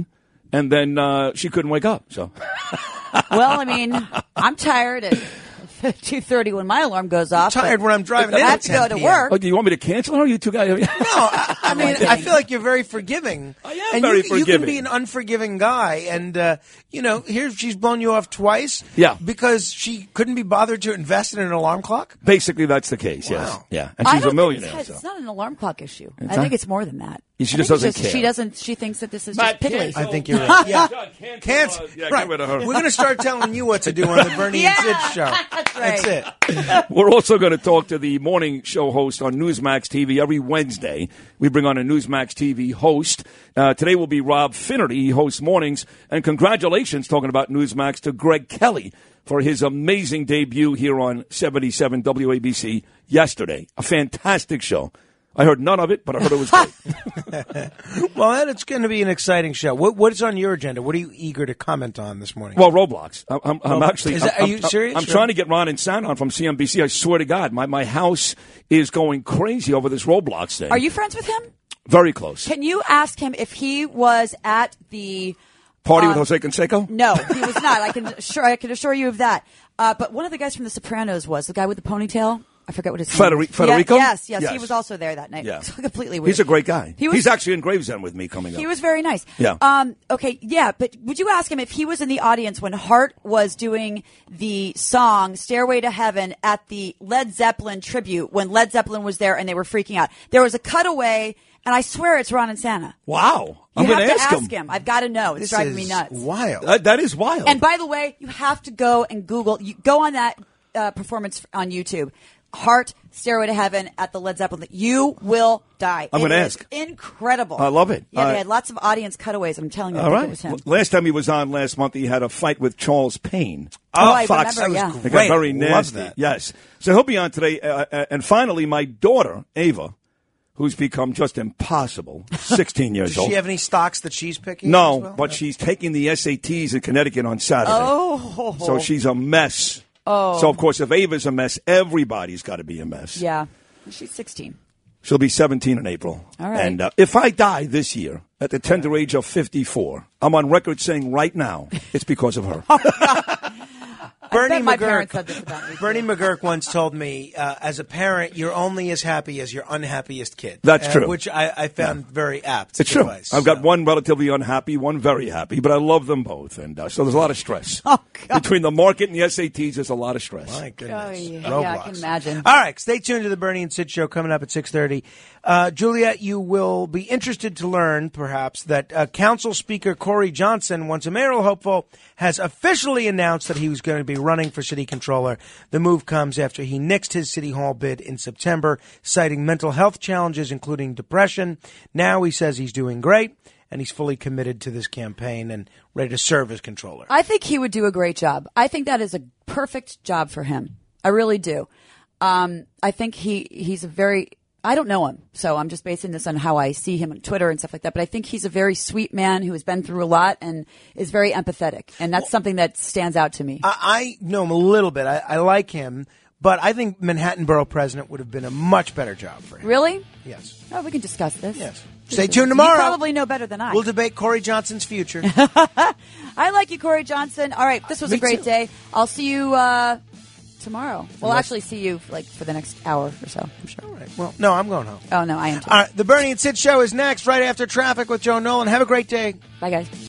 and then uh, she couldn't wake up. So, well, I mean, I'm tired at two thirty when my alarm goes off. I'm tired when I'm driving. I in have at to go ten to p.m. work. oh, do you want me to cancel her? You two guys. No, I, I mean, I feel like you're very forgiving. I am and very you, forgiving. You can be an unforgiving guy, and uh, you know, here she's blown you off twice. Yeah. because she couldn't be bothered to invest in an alarm clock. Basically, that's the case. Yes. Wow. Yeah, and I she's don't a millionaire. Think it's, so. it's not an alarm clock issue. It's I not? think it's more than that. She I just think it's doesn't care. She doesn't. She thinks that this is Matt, just piddly. cancel. I think you're right. Yeah, Cancel, cancel. uh, yeah, get right. rid of her. We're going to start telling you what to do on the Bernie Yeah, and Sid show. that's right. That's it. We're also going to talk to the morning show host on Newsmax T V every Wednesday. We bring on a Newsmax T V host. Uh, today will be Rob Finnerty. He hosts mornings. And congratulations, talking about Newsmax, to Greg Kelly for his amazing debut here on seventy-seven W A B C yesterday. A fantastic show. I heard none of it, but I heard it was great. Well, it's going to be an exciting show. What, what's on your agenda? What are you eager to comment on this morning? Well, Roblox. I'm, I'm, I'm Roblox. actually. Is that- I'm, are you I'm- serious? I'm Sure. trying to get Ron and San on from C N B C. I swear to God, my, my house is going crazy over this Roblox thing. Are you friends with him? Very close. Can you ask him if he was at the Party with um, Jose Canseco? No, he was not. I can assure I can assure you of that. Uh, but one of the guys from The Sopranos was the guy with the ponytail. I forget what his name Federi- was. Federico? Yeah, yes, yes, Yes. He was also there that night. Yeah. So completely weird. He's a great guy. He was- He's actually in Gravesend with me coming up. He was very nice. Yeah. Um, okay, yeah, but would you ask him if he was in the audience when Hart was doing the song Stairway to Heaven at the Led Zeppelin tribute when Led Zeppelin was there and they were freaking out? There was a cutaway, and I swear it's Ron and Santa. Wow. I'm You going have to to ask ask him. him. I've got to know. It's This driving is me nuts. wild. That, that is wild. And by the way, you have to go and Google. You go on that uh, performance on YouTube. Heart, Stairway to Heaven at the Led Zeppelin. You will die. I'm It gonna is ask. Incredible. I love it. Yeah, Uh, they had lots of audience cutaways. I'm telling you, I All think right. it was him. Last time he was on last month, he had a fight with Charles Payne. Oh, I Fox. remember, yeah. They got Great. very Love nasty. that. Yes. So he'll be on today. Uh, uh, and finally, my daughter, Ava, who's become just impossible, sixteen years Does old. she have any stocks that she's picking? No, as well? but she's taking the S A Ts in Connecticut on Saturday. Oh. So she's a mess. Oh. So, of course, if Ava's a mess, everybody's got to be a mess. Yeah. She's sixteen. She'll be seventeen in April. All right. And uh, if I die this year at the tender age of fifty-four, I'm on record saying right now it's because of her. Bernie bet my McGurk, parents said this about me. Bernie McGurk once told me, uh, as a parent, you're only as happy as your unhappiest kid. That's Uh, true. Which I, I found very apt. It's true. advice. I've got one relatively unhappy, one very happy, but I love them both. And uh, so there's a lot of stress. Oh, God. Between the market and the S A Ts, there's a lot of stress. My goodness. Oh, yeah. Roblox. Yeah, I can imagine. All right, stay tuned to the Bernie and Sid show coming up at six thirty. Uh, Juliet, you will be interested to learn, perhaps, that uh, Council Speaker Corey Johnson, once a mayoral hopeful, has officially announced that he was going to be running for city controller. The move comes after he nixed his city hall bid in September, citing mental health challenges, including depression. Now he says he's doing great, and he's fully committed to this campaign and ready to serve as controller. I think he would do a great job. I think that is a perfect job for him. I really do. Um, I think he, he's a very, I don't know him, so I'm just basing this on how I see him on Twitter and stuff like that, but I think he's a very sweet man who has been through a lot and is very empathetic, and that's something that stands out to me. I, I know him a little bit. I, I like him, but I think Manhattan Borough President would have been a much better job for him. Really? Yes. Oh, we can discuss this. Yes. Stay tuned tomorrow. You probably know better than I. We'll debate Corey Johnson's future. I like you, Corey Johnson. All right, this was Me a great too. day. I'll see you uh, tomorrow. We'll Unless- actually see you like for the next hour or so, I'm sure. All right. Well, no, I'm going home. Oh, no, I am too. All right. The Bernie and Sid show is next, right after traffic with Joe Nolan. Have a great day. Bye, guys.